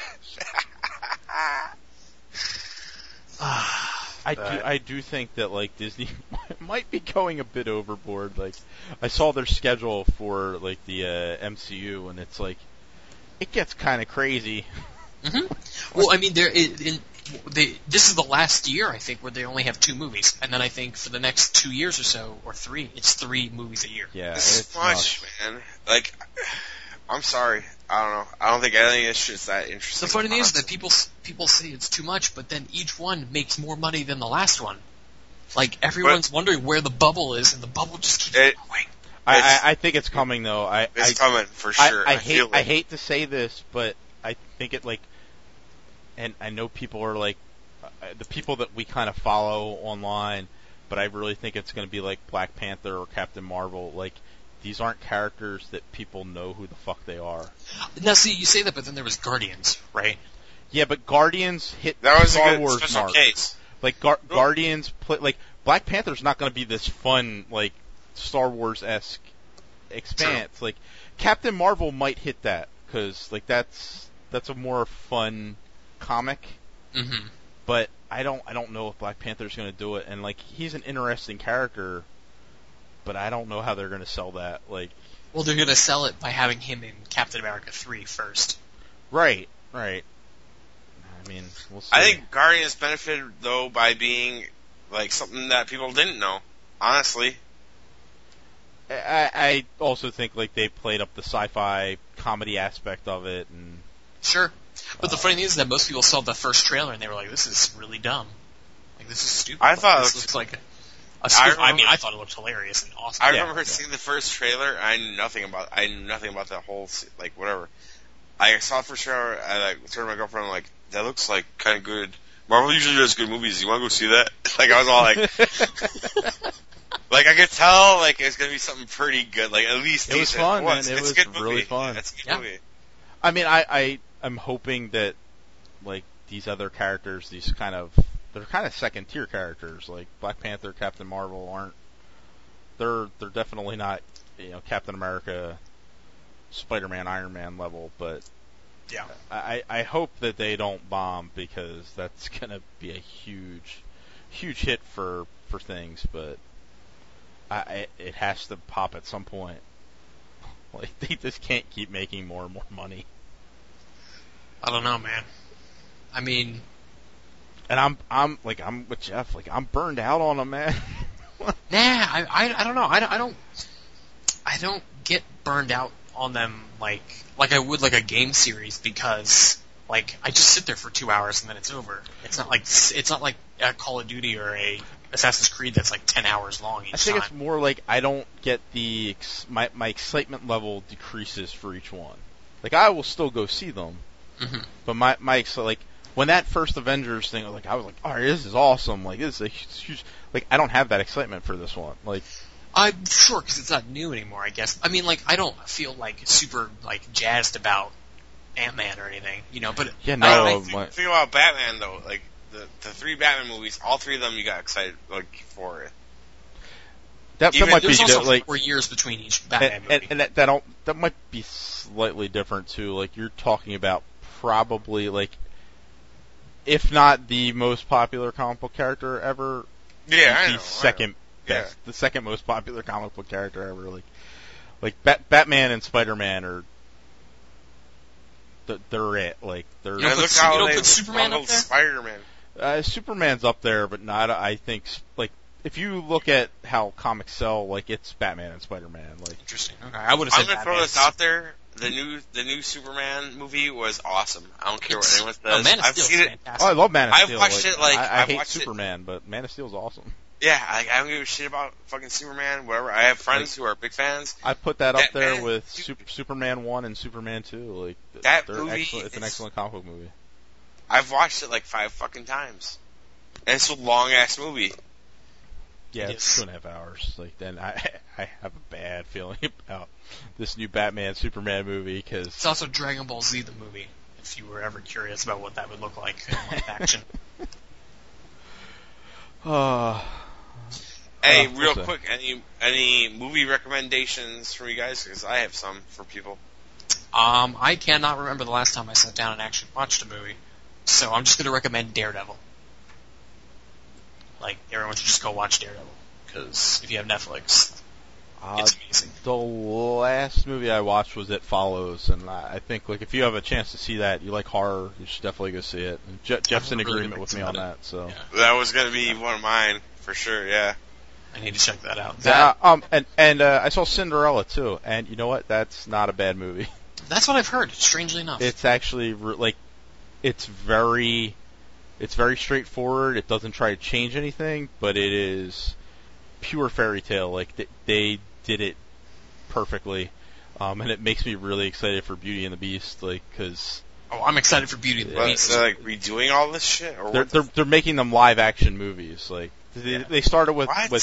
I do, I do think that like Disney might be going a bit overboard. Like, I saw their schedule for like the uh, M C U, and it's like it gets kind of crazy. hmm Well, I mean, there in, in they, this is the last year I think where they only have two movies, and then I think for the next two years or so, or three, it's three movies a year. Yeah, This is it's much, nuts. man. Like, I'm sorry. I don't know. I don't think any of this shit's that interesting. The funny thing is honestly. that people people say it's too much, but then each one makes more money than the last one. Like, everyone's wondering where the bubble is, and the bubble just keeps It- growing. I, It's- I, I think it's coming though. I it's I, coming for I, sure. I, I hate feel I it. hate to say this, but I think it like, and I know people are like, uh, the people that we kind of follow online, but I really think it's going to be like Black Panther or Captain Marvel. Like, these aren't characters that people know who the fuck they are. Now, see, you say that, but then there was Guardians, right? Yeah, but Guardians hit That was Star a good Wars special mark. case. Like Gar- Guardians play like Black Panther's not going to be this fun like Star Wars esque expanse. True. Like Captain Marvel might hit that because like that's that's a more fun comic. Mm-hmm. But I don't I don't know if Black Panther's going to do it. And like he's an interesting character, but I don't know how they're going to sell that. Like, well, they're going to sell it by having him in Captain America three first. Right, right. I mean, we'll see. I think Guardians benefited though by being like something that people didn't know. Honestly, I, I also think like they played up the sci-fi comedy aspect of it, and sure. But uh, the funny thing is that most people saw the first trailer and they were like, "This is really dumb. Like this is stupid." I thought this it looks looked, like a. a stupid, I, I, mean, I thought it looked hilarious and awesome. I Yeah, remember yeah. seeing the first trailer. I knew nothing about. I knew nothing about that whole se- like whatever. I saw the first trailer. I like turned to my girlfriend. I'm like, that looks like kind of good. Marvel usually does good movies. You want to go see that? Like I was all like, like I could tell like it's gonna be something pretty good. Like at least It was decent. fun, Well, man. it's, It it's was a good really movie. fun. It's a good Yeah. movie. I mean, I, I I'm hoping that like these other characters, these kind of they're kind of second tier characters, like Black Panther, Captain Marvel aren't. They're they're definitely not, you know, Captain America, Spider-Man, Iron Man level, but Yeah. I I hope that they don't bomb because that's gonna be a huge huge hit for for things, but I, I it has to pop at some point. Like they just can't keep making more and more money. I don't know, man. I mean, And I'm I'm like I'm with Jeff. Like I'm burned out on them, man. nah, I, I, I don't know. I, don't- I don't I don't get burned out on them like like I would like a game series because like I just sit there for two hours and then it's over. It's not like it's not like a Call of Duty or a Assassin's Creed that's like ten hours long each I think time. it's more like I don't get the ex- my my excitement level decreases for each one. Like I will still go see them, hmm but my my ex- like when that first Avengers thing, like I was like, all right, this is awesome. Like this is a huge. Like I don't have that excitement for this one. Like I'm sure because it's not new anymore. I guess. I mean, like I don't feel like super like jazzed about Ant-Man or anything, you know. But yeah, I no, don't think, my, think about Batman though. Like the the three Batman movies, all three of them, you got excited like for it. that that even- might be there's also di- like four years between each Batman and, movie. and, and that, that don't that might be slightly different too. Like you're talking about probably like if not the most popular comic book character ever, Yeah, I the know. second I know. best, the second most popular comic book character ever. Like, like Bat- Batman and Spider-Man are, th- they're it. Like they're. You don't And put look Su- how you don't they put Superman up bundled there? Spider-Man. Uh, Superman's up there, but not. I think like if you look at how comics sell, like it's Batman and Spider-Man. Like Interesting. Okay, I would have I'm said gonna throw Batman. this out there. The new the new Superman movie was awesome. I don't care It's- what anyone oh, says. Man of I've Steel seen is it. fantastic. oh, I love Man of I've Steel. watched like, it, like, I, I I've hate watched it- Superman, but Man of Steel's awesome. Yeah, I, I don't give a shit about fucking Superman. Whatever. I have friends who are big fans. I put that up That there Man- with Super, Superman one and Superman two. Like th- That they're movie excellent. It's an is- excellent comic book movie. I've watched it like five fucking times. And it's a long ass movie. Yeah, It it's is. two and a half hours. Like then I I have a bad feeling about this new Batman Superman movie because It's also Dragon Ball Z the movie. If you were ever curious about what that would look like in live action. uh, Hey, Uh, real what's that? quick, any any movie recommendations from you guys? Because I have some for people. Um, I cannot remember the last time I sat down and actually watched a movie, so I'm just going to recommend Daredevil. Like, everyone should just go watch Daredevil, because if you have Netflix, uh, it's amazing. the last movie I watched was It Follows, and I, I think like if you have a chance to see that, you like horror, you should definitely go see it. And Je- Jeff's in really agreement big with me on about that. So. Yeah. That was gonna be one of mine for sure. Yeah. I need to check that out. Yeah, That, um, and and uh, I saw Cinderella too, and you know what? That's not a bad movie. that's what I've heard, strangely enough. It's actually re- like, it's very, it's very straightforward. It doesn't try to change anything, but it is pure fairy tale. Like they, they did it perfectly, um, and it makes me really excited for Beauty and the Beast. Like, because oh, I'm excited for Beauty and the But Beast. they're like redoing all this shit, or they're what? they're they're making them live action movies. Like they, Yeah. they started with What? with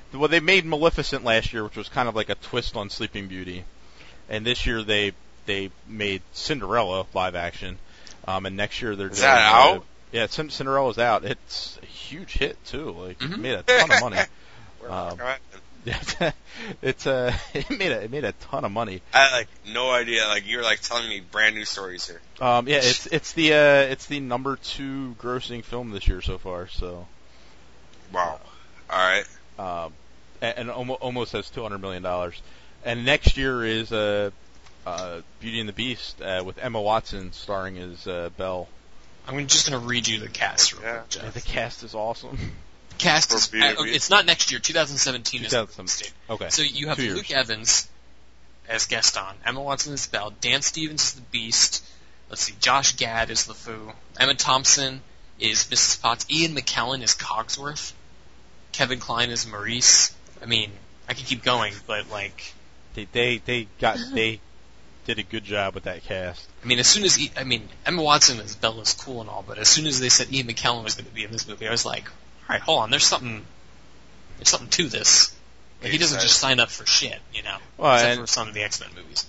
well, they made Maleficent last year, which was kind of like a twist on Sleeping Beauty, and this year they they made Cinderella live action, um, and next year they're Is doing, that uh, out? Yeah, Cin- Cinderella's out. It's a huge hit too. Like Mhm. it made a ton of money. Where Um, am I? it's uh, it made a it made a ton of money. I had, like no idea. Like you're like telling me brand new stories here. Um, yeah, it's it's the uh, it's the number two grossing film this year so far. So, Wow. All right. um, and, and almo- almost has two hundred million dollars. And next year is uh, uh, Beauty and the Beast uh, with Emma Watson starring as uh, Belle. I'm just going to read you the cast real Yeah. quick, Jeff. Yeah, the cast is awesome. Cast For is, Beauty and uh, the Beast? it's not next year, twenty seventeen is the two thousand release date. Okay. So you have Two Luke years. Evans as Gaston, Emma Watson as Belle, Dan Stevens is the Beast, let's see, Josh Gad is LeFou, Emma Thompson is Missus Potts, Ian McKellen is Cogsworth, Kevin Kline is Maurice. I mean, I could keep going, but like, They they they got they did a good job with that cast. I mean, as soon as I mean Emma Watson as Belle is cool and all, but as soon as they said Ian McKellen was going to be in this movie, I was like, all right, hold on, there's something, there's something to this. Like, he doesn't just sign up for shit, you know, Well, except and- for some of the X-Men movies,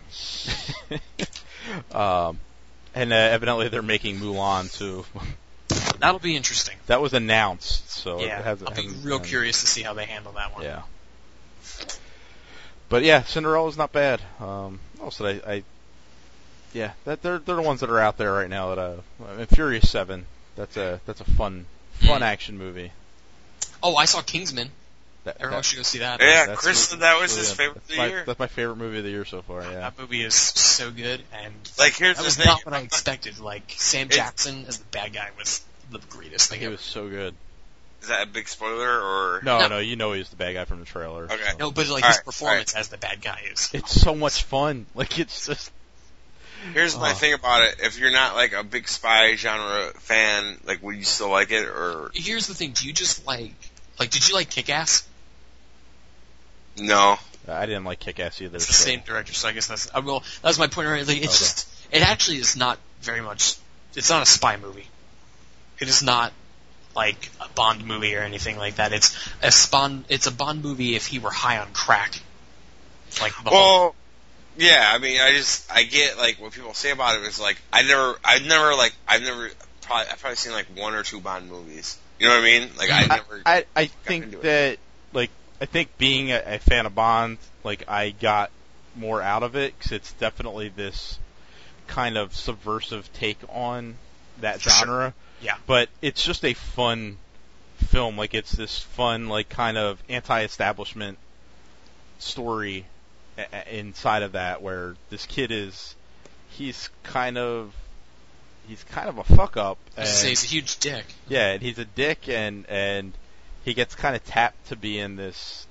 but um, and uh, evidently they're making Mulan too. that'll be interesting. That was announced, so Yeah, it hasn't. I'll be hasn't real been- curious to see how they handle that one. Yeah. But yeah, Cinderella's not bad. Um, what else did I, I? Yeah, that they're they're the ones that are out there right now. That uh, I mean, Furious Seven. That's a that's a fun fun Mm. action movie. Oh, I saw Kingsman. That, Everyone that- should go see that. Yeah, that's Chris really- said that was really his good. favorite That's of the my, year. That's my favorite movie of the year so far. Yeah. That movie is so good, and Like, here's that the was thing. not what I expected. Like Sam It- Jackson as the bad guy was the greatest thing It ever. was so good. Is that a big spoiler or? No, No. no, you know he's the bad guy from the trailer. Okay. so. No, but like All his right, performance as the bad guy is. It's so much fun. Like it's just. Here's my Oh. thing about it. If you're not like a big spy genre fan, like, would you still like it or Here's the thing: do you just like, like, did you like Kick-Ass? no? I didn't like Kick-Ass either. It's the so- same director, so I guess that's. I will. That was my point. Right? Like, it's Okay. just. It actually is not very much. It's not a spy movie. It is not like a Bond movie or anything like that. It's a Bond. It's a Bond movie if he were high on crack. Like the whole. Well, yeah. I mean, I just I get like what people say about it is like I never I've never like I've never probably I've probably seen like one or two Bond movies. You know what I mean? Like I I, never. I, I into think it. that, like, I think being a, a fan of Bond, like, I got more out of it, because it's definitely this kind of subversive take on that For sure. genre. Yeah. But it's just a fun film. Like, it's this fun, like, kind of anti-establishment story a- a- inside of that, where this kid is, he's kind of, he's kind of a fuck up. I was gonna say he's a huge dick. Yeah, and he's a dick, and and he gets kind of tapped to be in this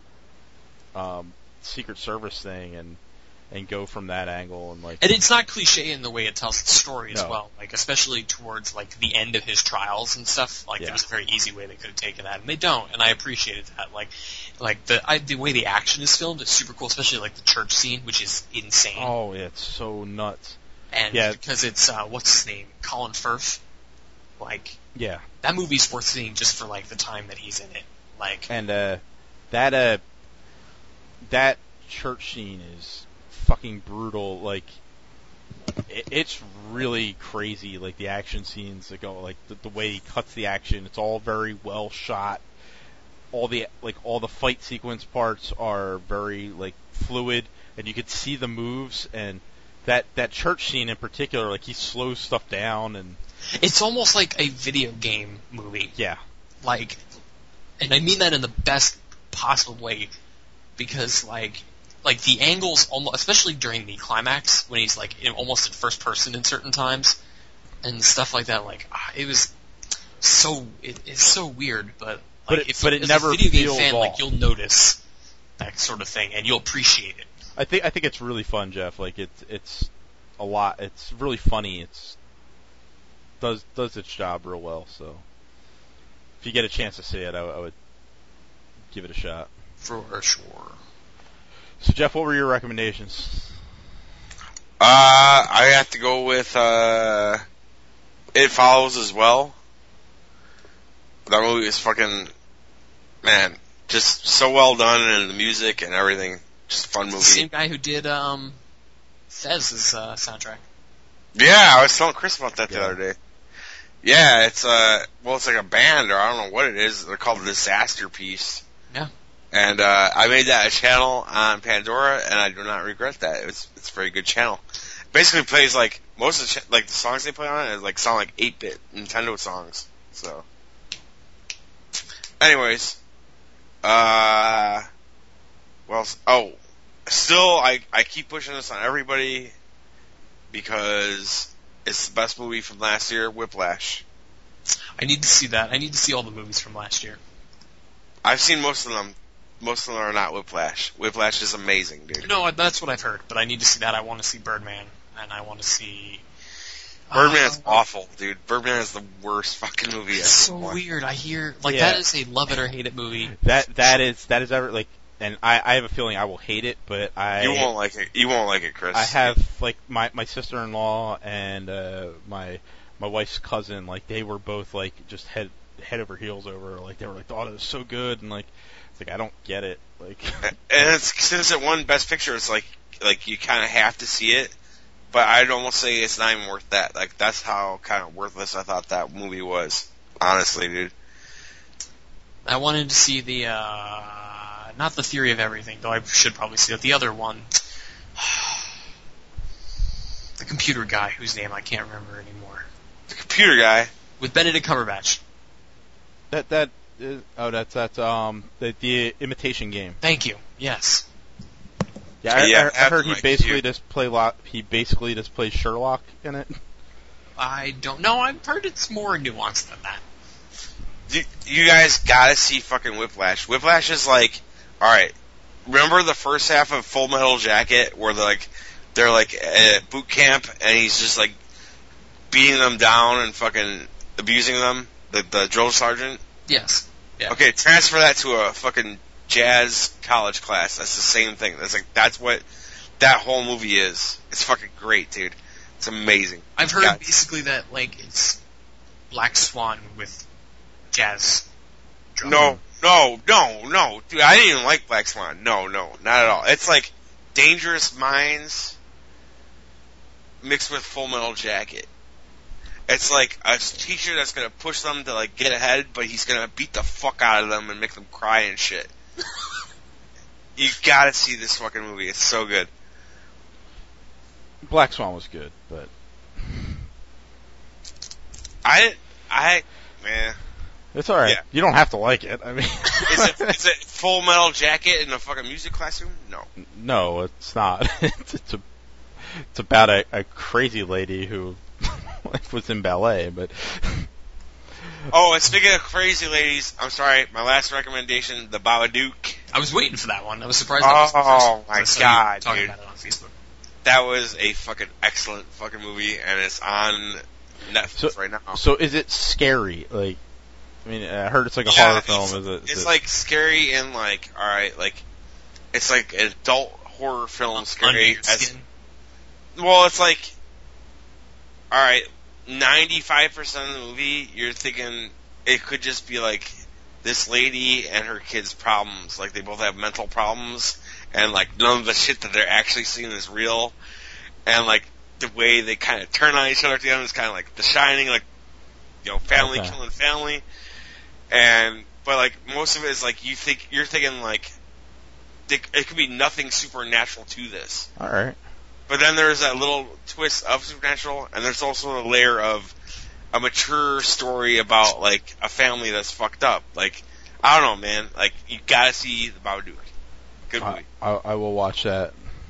um, Secret Service thing, and and go from that angle, and like And it's not cliche in the way it tells the story as No. well. Like especially towards like the end of his trials and stuff. Like Yeah. there was a very easy way they could have taken that, and they don't. And I appreciated that. Like, like the I, the way the action is filmed is super cool, especially like the church scene, which is insane. oh, yeah, it's so nuts. and yeah. because it's uh, what's his name, Colin Firth. Like Yeah, that movie's worth seeing just for like the time that he's in it. Like and uh, that uh, that church scene is fucking brutal. Like, it, it's really crazy. Like the action scenes that go, like the, the way he cuts the action, it's all very well shot. All the like all the fight sequence parts are very like fluid, and you could see the moves. And that that church scene in particular, like he slows stuff down, and it's almost like a video game movie. yeah, Like, and I mean that in the best possible way, because like, like the angles, almost, especially during the climax when he's like in, almost in first person in certain times, and stuff like that. Like, ah, it was so it, it's so weird, but like, But it- if, but it as never a video game feels fan, off. like you'll notice that sort of thing, and you'll appreciate it. I think I think it's really fun, Jeff. Like it's it's a lot. It's really funny. It's does does its job real well. So if you get a chance to see it, I, I would give it a shot. For sure. So Jeff, what were your recommendations? Uh, I have to go with uh, It Follows as well. That movie is fucking man. Just so well done, and the music and everything. Just a fun movie. It's the same guy who did um, Fez's uh, soundtrack. Yeah, I was telling Chris about that the Yeah. other day. Yeah, it's uh well, it's like a band, or I don't know what it is. They're called Disaster Piece. Yeah. And uh, I made that a channel on Pandora, and I do not regret that. It's it's a very good channel. Basically, plays like most of the ch- like the songs they play on it is like sound like eight-bit Nintendo songs. So, anyways, uh, well, s- oh, still I I keep pushing this on everybody because it's the best movie from last year, Whiplash. I need to see that. I need to see all the movies from last year. I've seen most of them. Most of them are not Whiplash. Whiplash is amazing, dude. No, that's what I've heard, but I need to see that. I want to see Birdman, and I want to see... Birdman is Uh, awful, dude. Birdman is the worst fucking movie I've It's so seen. weird. I hear... Like, Yeah. that is a love it or hate it movie. That that is that is ever like, and I I have a feeling I will hate it, but I You won't like it. You won't like it, Chris. I have like my my sister-in-law and uh, my my wife's cousin, like they were both like just head head over heels over, like they were like, oh, it was so good, and like it's like I don't get it, like And it's, since it won Best Picture, it's like like you kind of have to see it. But I'd almost say it's not even worth that. Like that's how kind of worthless I thought that movie was. Honestly, dude. I wanted to see the, uh... Not The Theory of Everything, though I should probably see it. The other one. The computer guy, whose name I can't remember anymore. The computer guy. With Benedict Cumberbatch. that that is, oh that's that's um the the Imitation Game. Thank you. Yes. Yeah, I, Yeah, I, I that's heard he my basically cue. just play lot. He basically just plays Sherlock in it. I don't know. I've heard it's more nuanced than that. You, you guys gotta see fucking Whiplash. Whiplash is like, alright, remember the first half of Full Metal Jacket where they're like, they're like at boot camp and he's just like beating them down and fucking abusing them? The, the drill sergeant? Yes. Yeah. Okay, transfer that to a fucking jazz college class. That's the same thing. That's like, that's what that whole movie is. It's fucking great, dude. It's amazing. I've heard Yeah. basically that, like, it's Black Swan with jazz drum. No, no, no, no. Dude, I didn't even like Black Swan. No, no, not at all. It's like Dangerous Minds mixed with Full Metal Jacket. It's like a teacher that's gonna push them to like get ahead, but he's gonna beat the fuck out of them and make them cry and shit. You gotta see this fucking movie. It's so good. Black Swan was good, but I, I, man. it's all right. Yeah. You don't have to like it. I mean, Is it, is it Full Metal Jacket in a fucking music classroom? No. no, it's not. it's, it's a it's about a, a crazy lady who was in ballet, but Oh, and speaking of crazy ladies, I'm sorry, my last recommendation, The Babadook. I was waiting for that one. I was surprised that was the first Oh, one. my I saw you God, talking dude. about it on Facebook. That was a fucking excellent fucking movie, and it's on Netflix So- right now. so is it scary? Like, I mean, I heard it's like a Yeah, horror it's- film. Is it? Is It's it- like scary and like, alright, like, it's like an adult horror film Under scary. your As, skin. well, it's like, alright, ninety-five percent of the movie, you're thinking it could just be like this lady and her kids' problems. Like, they both have mental problems, and like, none of the shit that they're actually seeing is real. And like, the way they kind of turn on each other at the end is kind of like The Shining, like, you know, family Okay. killing family. And, but like, most of it is like, you think, you're thinking like, it it could be nothing supernatural to this. all right. But then there's that little twist of supernatural, and there's also a layer of a mature story about like a family that's fucked up. Like, I don't know, man. Like, you gotta see The Babadook. Good I, movie. I, I will watch that.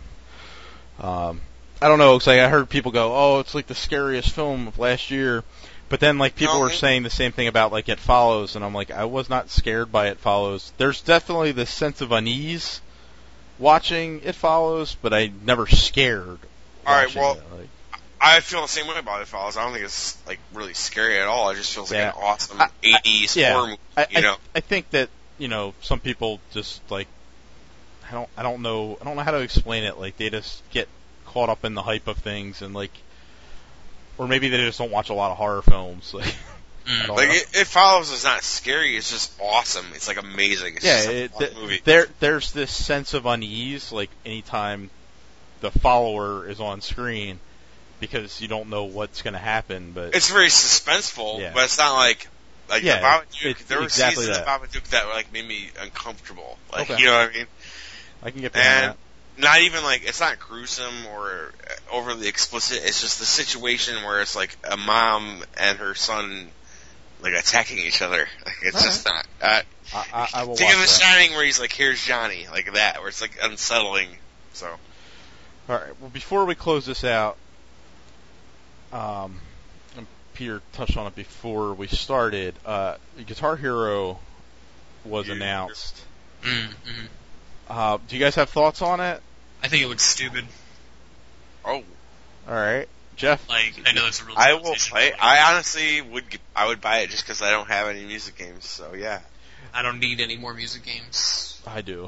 Um, I don't know. It's like I heard people go, "Oh, it's like the scariest film of last year," but then like people No. were saying the same thing about like It Follows, and I'm like, I was not scared by It Follows. There's definitely this sense of unease watching It Follows, but I never scared. All right, watching well, it. Like, I feel the same way about It Follows. I don't think it's like really scary at all. It just feels like Yeah. an awesome I- I- eighties yeah. horror movie. I, You I, know, I think that you know some people just like I don't I don't know I don't know how to explain it. Like they just get caught up in the hype of things and like, or maybe they just don't watch a lot of horror films. Like, Mm. Like it, it follows is not scary. It's just awesome. It's like amazing. It's yeah, just a it, fun th- movie. there there's this sense of unease, like anytime the follower is on screen, because you don't know what's going to happen. But It's very suspenseful, Yeah. but it's not like like Yeah, the Babadook. it's There were exactly seasons that. of Babadook that like made me uncomfortable. Like Okay. you know what I mean? I can get behind And that. not even like it's not gruesome or overly explicit. It's just the situation where it's like a mom and her son like attacking each other. Like it's just not. Uh, I, I, I will think of watch The that. Shining where he's like, "Here's Johnny," like that, where it's like unsettling. So All right. Well, before we close this out, um, and Peter touched on it before we started. Uh, Guitar Hero was Yeah. announced. Mm, mm. Uh, do you guys have thoughts on it? I think it looks stupid. oh, All right, Jeff. Like, I know it's a real I will conversation, play. but, like, I honestly would. g- I would buy it just because I don't have any music games. So yeah. I don't need any more music games, I do.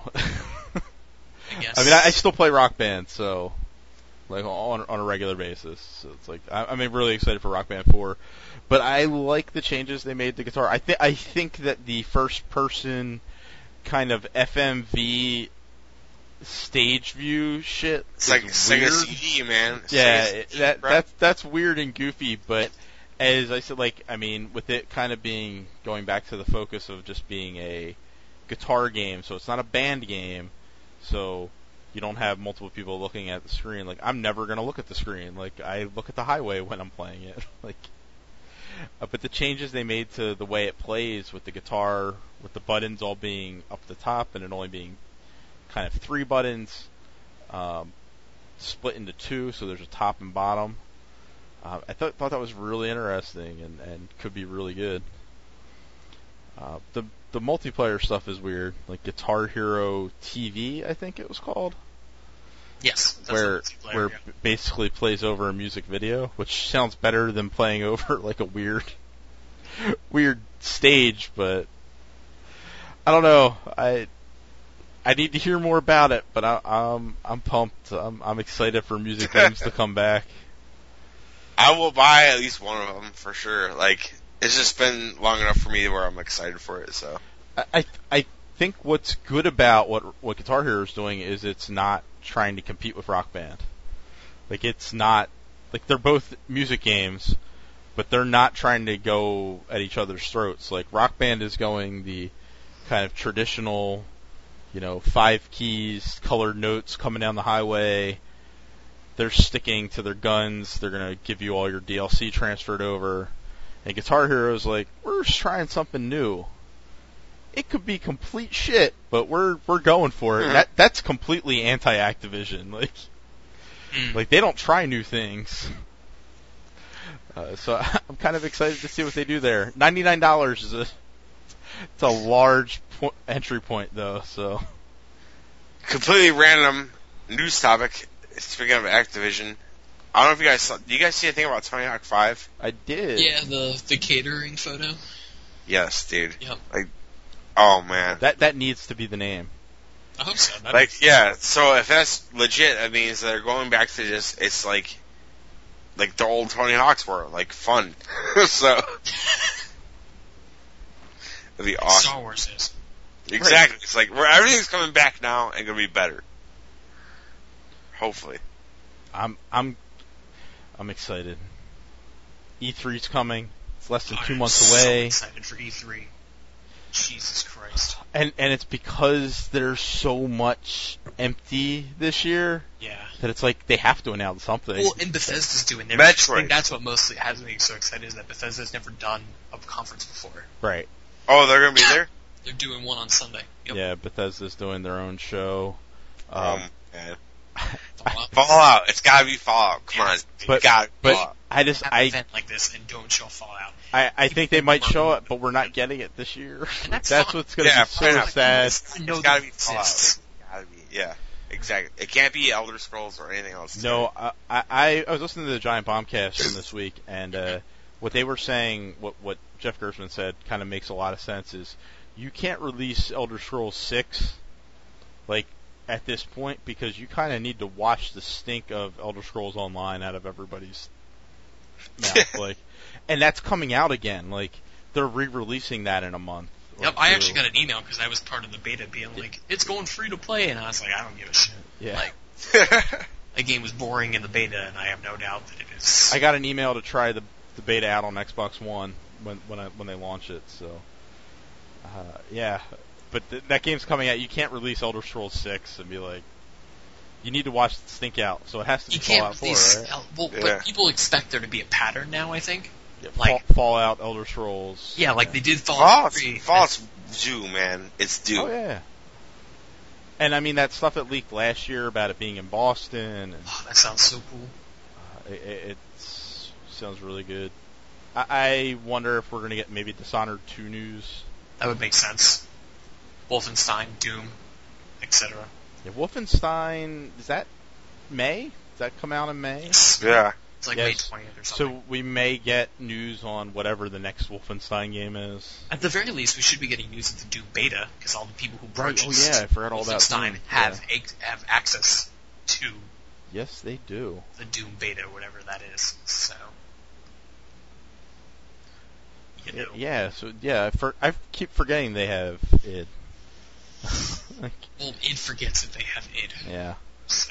I guess. I mean, I, I still play Rock Band, so like on on a regular basis. So it's like I, I'm really excited for Rock Band four, but I like the changes they made to guitar. I think I think that the first person kind of F M V stage view shit It's is like Sega weird. C D, man. Yeah, Sega it, C D, that bro. that's that's weird and goofy, but as I said, like I mean, with it kind of being going back to the focus of just being a guitar game, so it's not a band game, so you don't have multiple people looking at the screen. Like I'm never gonna look at the screen. Like I look at the highway when I'm playing it. like, uh, but the changes they made to the way it plays with the guitar, with the buttons all being up the top and it only being kind of three buttons. Um, split into two, so there's a top and bottom. Uh, I thought thought that was really interesting and, and could be really good. Uh, the the multiplayer stuff is weird, like Guitar Hero T V, I think it was called, yes, that's where what multiplayer, where yeah. basically plays over a music video, which sounds better than playing over like a weird weird stage, but I don't know. I I need to hear more about it, but I, I'm I'm pumped. I'm I'm excited for music games to come back. I will buy at least one of them for sure. Like it's just been long enough for me where I'm excited for it. So I I, I think what's good about what what Guitar Hero is doing is it's not trying to compete with Rock Band. Like it's not like they're both music games, but they're not trying to go at each other's throats. Like Rock Band is going the kind of traditional, you know, five keys, colored notes coming down the highway. They're sticking to their guns. They're going to give you all your D L C transferred over. And Guitar Hero's like, we're just trying something new. It could be complete shit, but we're we're going for it. Mhm. That that's completely anti-Activision. Like Mm. like they don't try new things. Uh, so I'm kind of excited to see what they do there. ninety-nine dollars is a it's a large po- entry point though. So completely random news topic. Speaking of Activision, I don't know if you guys saw. Do you guys see anything about Tony Hawk Five? I did. Yeah, the the catering photo. Yes, dude. Yep. Like, oh man. That that needs to be the name. I hope so. That'd Like, be- yeah. So if that's legit, that means they're going back to just it's like, like the old Tony Hawks were like fun. so it'd be awesome. Star Wars is. Exactly. It's like where everything's coming back now and gonna be better. Hopefully. I'm I'm I'm excited. E three's coming. It's less than two I'm months so away, excited for E three. Jesus Christ. and and it's because there's so much empty this year Yeah. that it's like they have to announce something. Well, and Bethesda's doing their Metroid. I think that's what mostly has me so excited is that Bethesda's never done a conference before. Right. Oh, they're gonna be there. They're doing one on Sunday. Yep. Yeah, Bethesda's doing their own show. Um, Um, man. Fallout. Fallout. It's gotta be Fallout. Come on. But- you gotta be but Fallout. I just Have an I, event like this and don't show Fallout. I I think they might show it, but we're not getting it this year. And that's That's fine. what's gonna Yeah, be so fair enough. sad. I know It's gotta that be Fallout. exists. It's gotta be. Yeah. Exactly. It can't be Elder Scrolls or anything else. It's No, I, I I was listening to the Giant Bombcast from this week, and uh, what they were saying, what what Jeff Gerstmann said, kind of makes a lot of sense. Is you can't release Elder Scrolls six, like at this point, because you kind of need to wash the stink of Elder Scrolls Online out of everybody's mouth, like, and that's coming out again. Like they're re-releasing that in a month. Yep, I actually got an email because I was part of the beta being like, it's going free to play, and I was like, I don't give a shit. Yeah. Like, the game was boring in the beta, and I have no doubt that it is. I got an email to try the the beta out on Xbox One when when I, when they launch it. So, uh, yeah, but th- that game's coming out. You can't release Elder Scrolls six and be like, you need to watch it stink out. So it has to be You can't Fallout release. four, right? El- well, Yeah. but people expect there to be a pattern now. I think. Yeah, like- Fall- Fallout, Elder Scrolls. Yeah, like they did Fallout Fallout's, three. Fallout's due, man. It's due. Oh yeah. And I mean that stuff that leaked last year about it being in Boston. And, Oh, that sounds so cool. uh, it, it it's, sounds really good. I, I wonder if we're gonna get maybe Dishonored two news. That would make sense. Wolfenstein, Doom, et cetera. Yeah, Wolfenstein, is that May? Does that come out in May? Yeah. It's like Yes. May twentieth or something. So we may get news on whatever the next Wolfenstein game is. At the very least, we should be getting news of the Doom beta because all the people who Right, oh purchased yeah, I forgot all about Wolfenstein Doom, have ac- have access to Yes, they do. the Doom beta, whatever that is. So, you know, Yeah, so yeah, I, for, I keep forgetting they have id. Like, well, id forgets that they have id. yeah. So,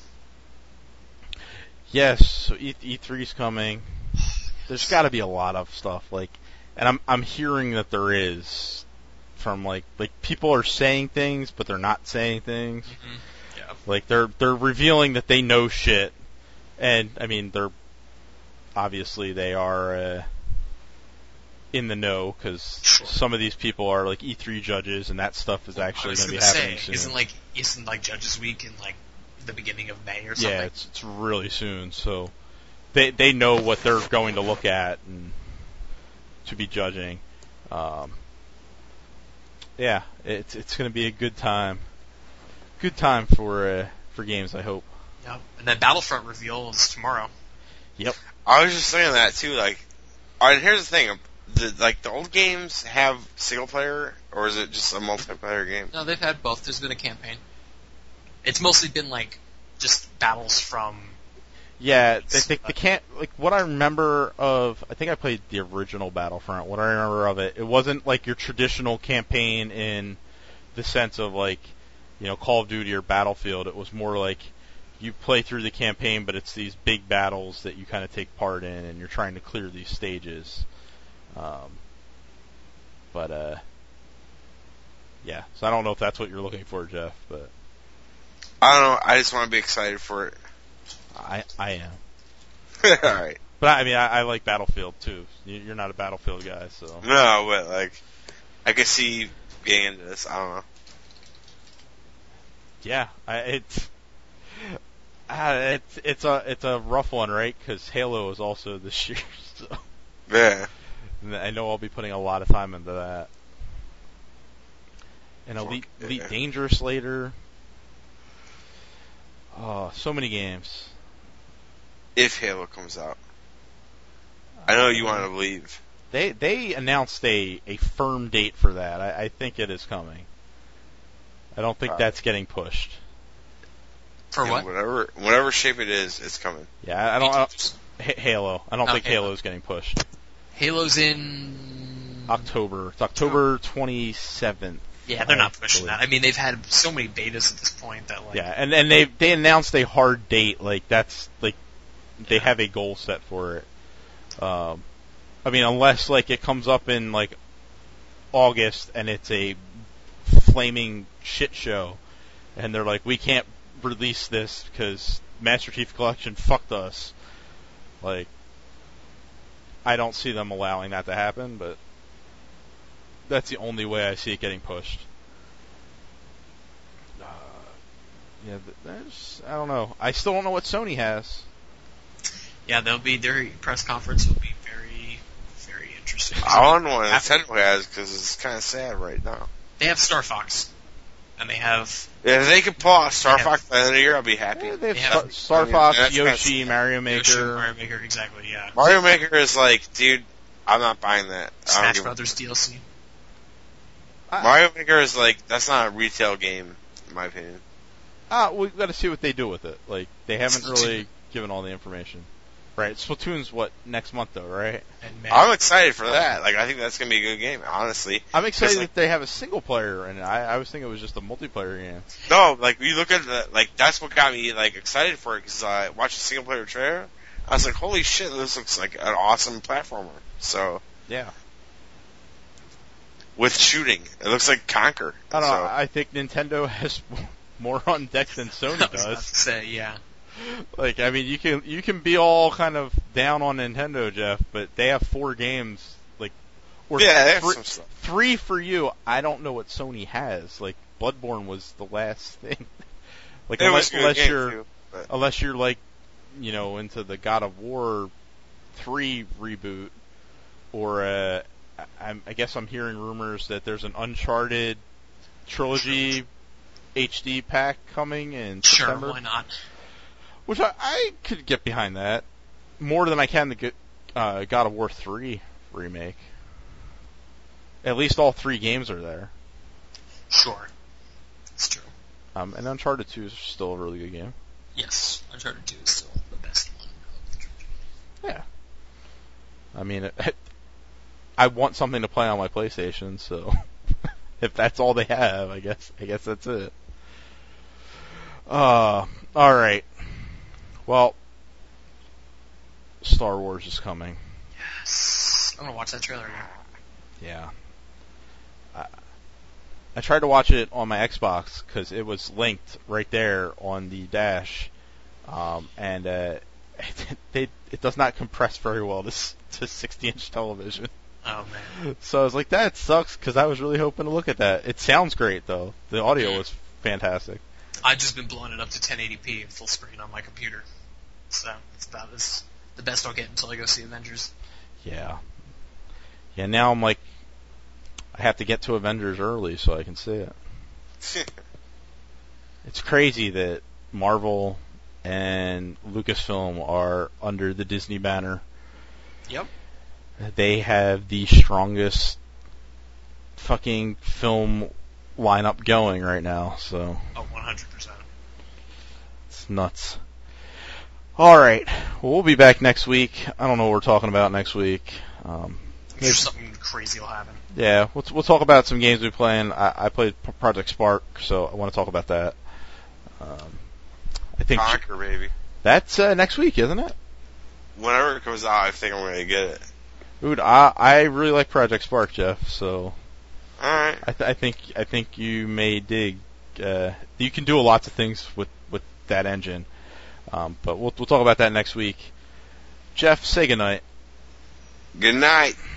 Yes, so E E3's coming. There's got to be a lot of stuff like, and I'm I'm hearing that there is from like like people are saying things, but they're not saying things. mhm. yeah, Like they're they're revealing that they know shit, and I mean they're obviously they are uh, in the know because Sure. some of these people are like E three judges, and that stuff is I actually was going to be gonna happening say, soon. isn't like isn't like Judges Week in like the beginning of May or something? Yeah, it's it's really soon. So they they know what they're going to look at and to be judging. Um, yeah, it's it's going to be a good time. Good time for uh, for games, I hope. Yep. And then Battlefront reveal is tomorrow. Yep. I was just thinking that too. Like, alright, here's the thing: the, like the old games have single player, or is it just a multiplayer game? No, they've had both. There's been a campaign. It's mostly been like just battles from. Yeah, they, they, they can't, like, what I remember of, I think I played the original Battlefront, what I remember of it, it wasn't like your traditional campaign in the sense of, like, you know, Call of Duty or Battlefield. It was more like you play through the campaign, but it's these big battles that you kind of take part in, and you're trying to clear these stages. Um, but, uh, yeah, so I don't know if that's what you're looking for, Jeff, but I don't know. I just want to be excited for it. I, I am. Alright. But I mean, I, I like Battlefield too. You- You're not a Battlefield guy, so. No, but like, I could see getting into this. I don't know. Yeah, I, it's uh, it's it's a it's a rough one, right? Because Halo is also this year, so Yeah. and I know I'll be putting a lot of time into that. And Elite Fuck, Elite yeah. Dangerous later. Oh, so many games. If Halo comes out, I know you want to leave. They they announced a, a firm date for that. I, I think it is coming. I don't think Uh, that's getting pushed. For In what? Whatever, whatever shape it is, it's coming. Yeah, I don't. I don't H- Halo. I don't Oh, think Halo. Halo's getting pushed. Halo's in October. It's October twenty-seventh. Yeah, they're I not pushing believe. that. I mean, they've had so many betas at this point that like. Yeah, and and they they announced a hard date. Like that's like they Yeah. have a goal set for it. Um, I mean, unless like it comes up in like August and it's a flaming shit show, and they're like, we can't release this because Master Chief Collection fucked us. Like, I don't see them allowing that to happen, but that's the only way I see it getting pushed. Uh, yeah, th- there's, I don't know. I still don't know what Sony has. Yeah, they'll be their press conference will be very, very interesting. I don't know what After- Nintendo has because it's kind of sad right now. They have Star Fox, and they have If they could pull out Star Yeah. Fox by the end of the year, I'll be happy. Yeah, they have Yeah. Star, Star I mean, Fox, that's kinda Yoshi, sad. Mario Maker. Yoshi, Mario Maker, exactly. Yeah, Mario Maker is like, dude, I'm not buying that. I don't Smash give a- Brothers D L C. I- Mario Maker is like, that's not a retail game, in my opinion. Ah, we've got to see what they do with it. Like, they haven't It's- really given all the information. Right. Splatoon's what next month though, right? And May. I'm excited for that. Like, I think that's gonna be a good game, honestly. I'm excited like, that they have a single player, and I, I was thinking it was just a multiplayer game. No, like you look at the like that's what got me like excited for it because I watched the single player trailer. I was like, holy shit, this looks like an awesome platformer. So Yeah. with shooting, it looks like Conquer. I don't so. know. I think Nintendo has more on deck than Sony I was about does. to say, yeah. Like, I mean, you can you can be all kind of down on Nintendo, Jeff, but they have four games, like, or Yeah, they have three, some stuff. three for you. I don't know what Sony has. Like, Bloodborne was the last thing. Like, It was unless, a good unless game, you're too, but- unless you're like, you know, into the God of War three reboot, or uh, I, I guess I'm hearing rumors that there's an Uncharted trilogy H D pack coming in Sure, September. why not? Which I, I could get behind that more than I can the uh, God of War three remake. At least all three games are there. Sure. It's true. Um, and Uncharted two is still a really good game. Yes, Uncharted two is still the best one of the trilogy. Yeah. I mean, it, I want something to play on my PlayStation, so if that's all they have, I guess I guess that's it. Uh, all right. Well, Star Wars is coming. Yes. I'm gonna watch that trailer again. Yeah. I, I tried to watch it on my Xbox because it was linked right there on the dash, um, and uh, it, they, it does not compress very well to s- to sixty inch television. Oh man. So I was like, that sucks because I was really hoping to look at that. It sounds great though. The audio was fantastic. I've just been blowing it up to ten eighty p full screen on my computer. So it's about as the best I'll get until I go see Avengers. Yeah. Yeah, now I'm like, I have to get to Avengers early so I can see it. It's crazy that Marvel and Lucasfilm are under the Disney banner. Yep. They have the strongest fucking film lineup going right now, so Oh, one hundred percent. it's nuts. Alright, well, we'll be back next week. I don't know what we're talking about next week. Um, I'm maybe- sure something crazy will happen. Yeah, we'll, we'll talk about some games we're playing. I, I played P- Project Spark, so I want to talk about that. Um, I think Conquer, baby. that's uh, next week, isn't it? Whenever it comes out, I think I'm gonna get it. Dude, I, I really like Project Spark, Jeff. So Alright. I, th- I think I think you may dig. Uh, you can do lots of things with, with that engine, um, but we'll we'll talk about that next week. Jeff, say goodnight. Good night.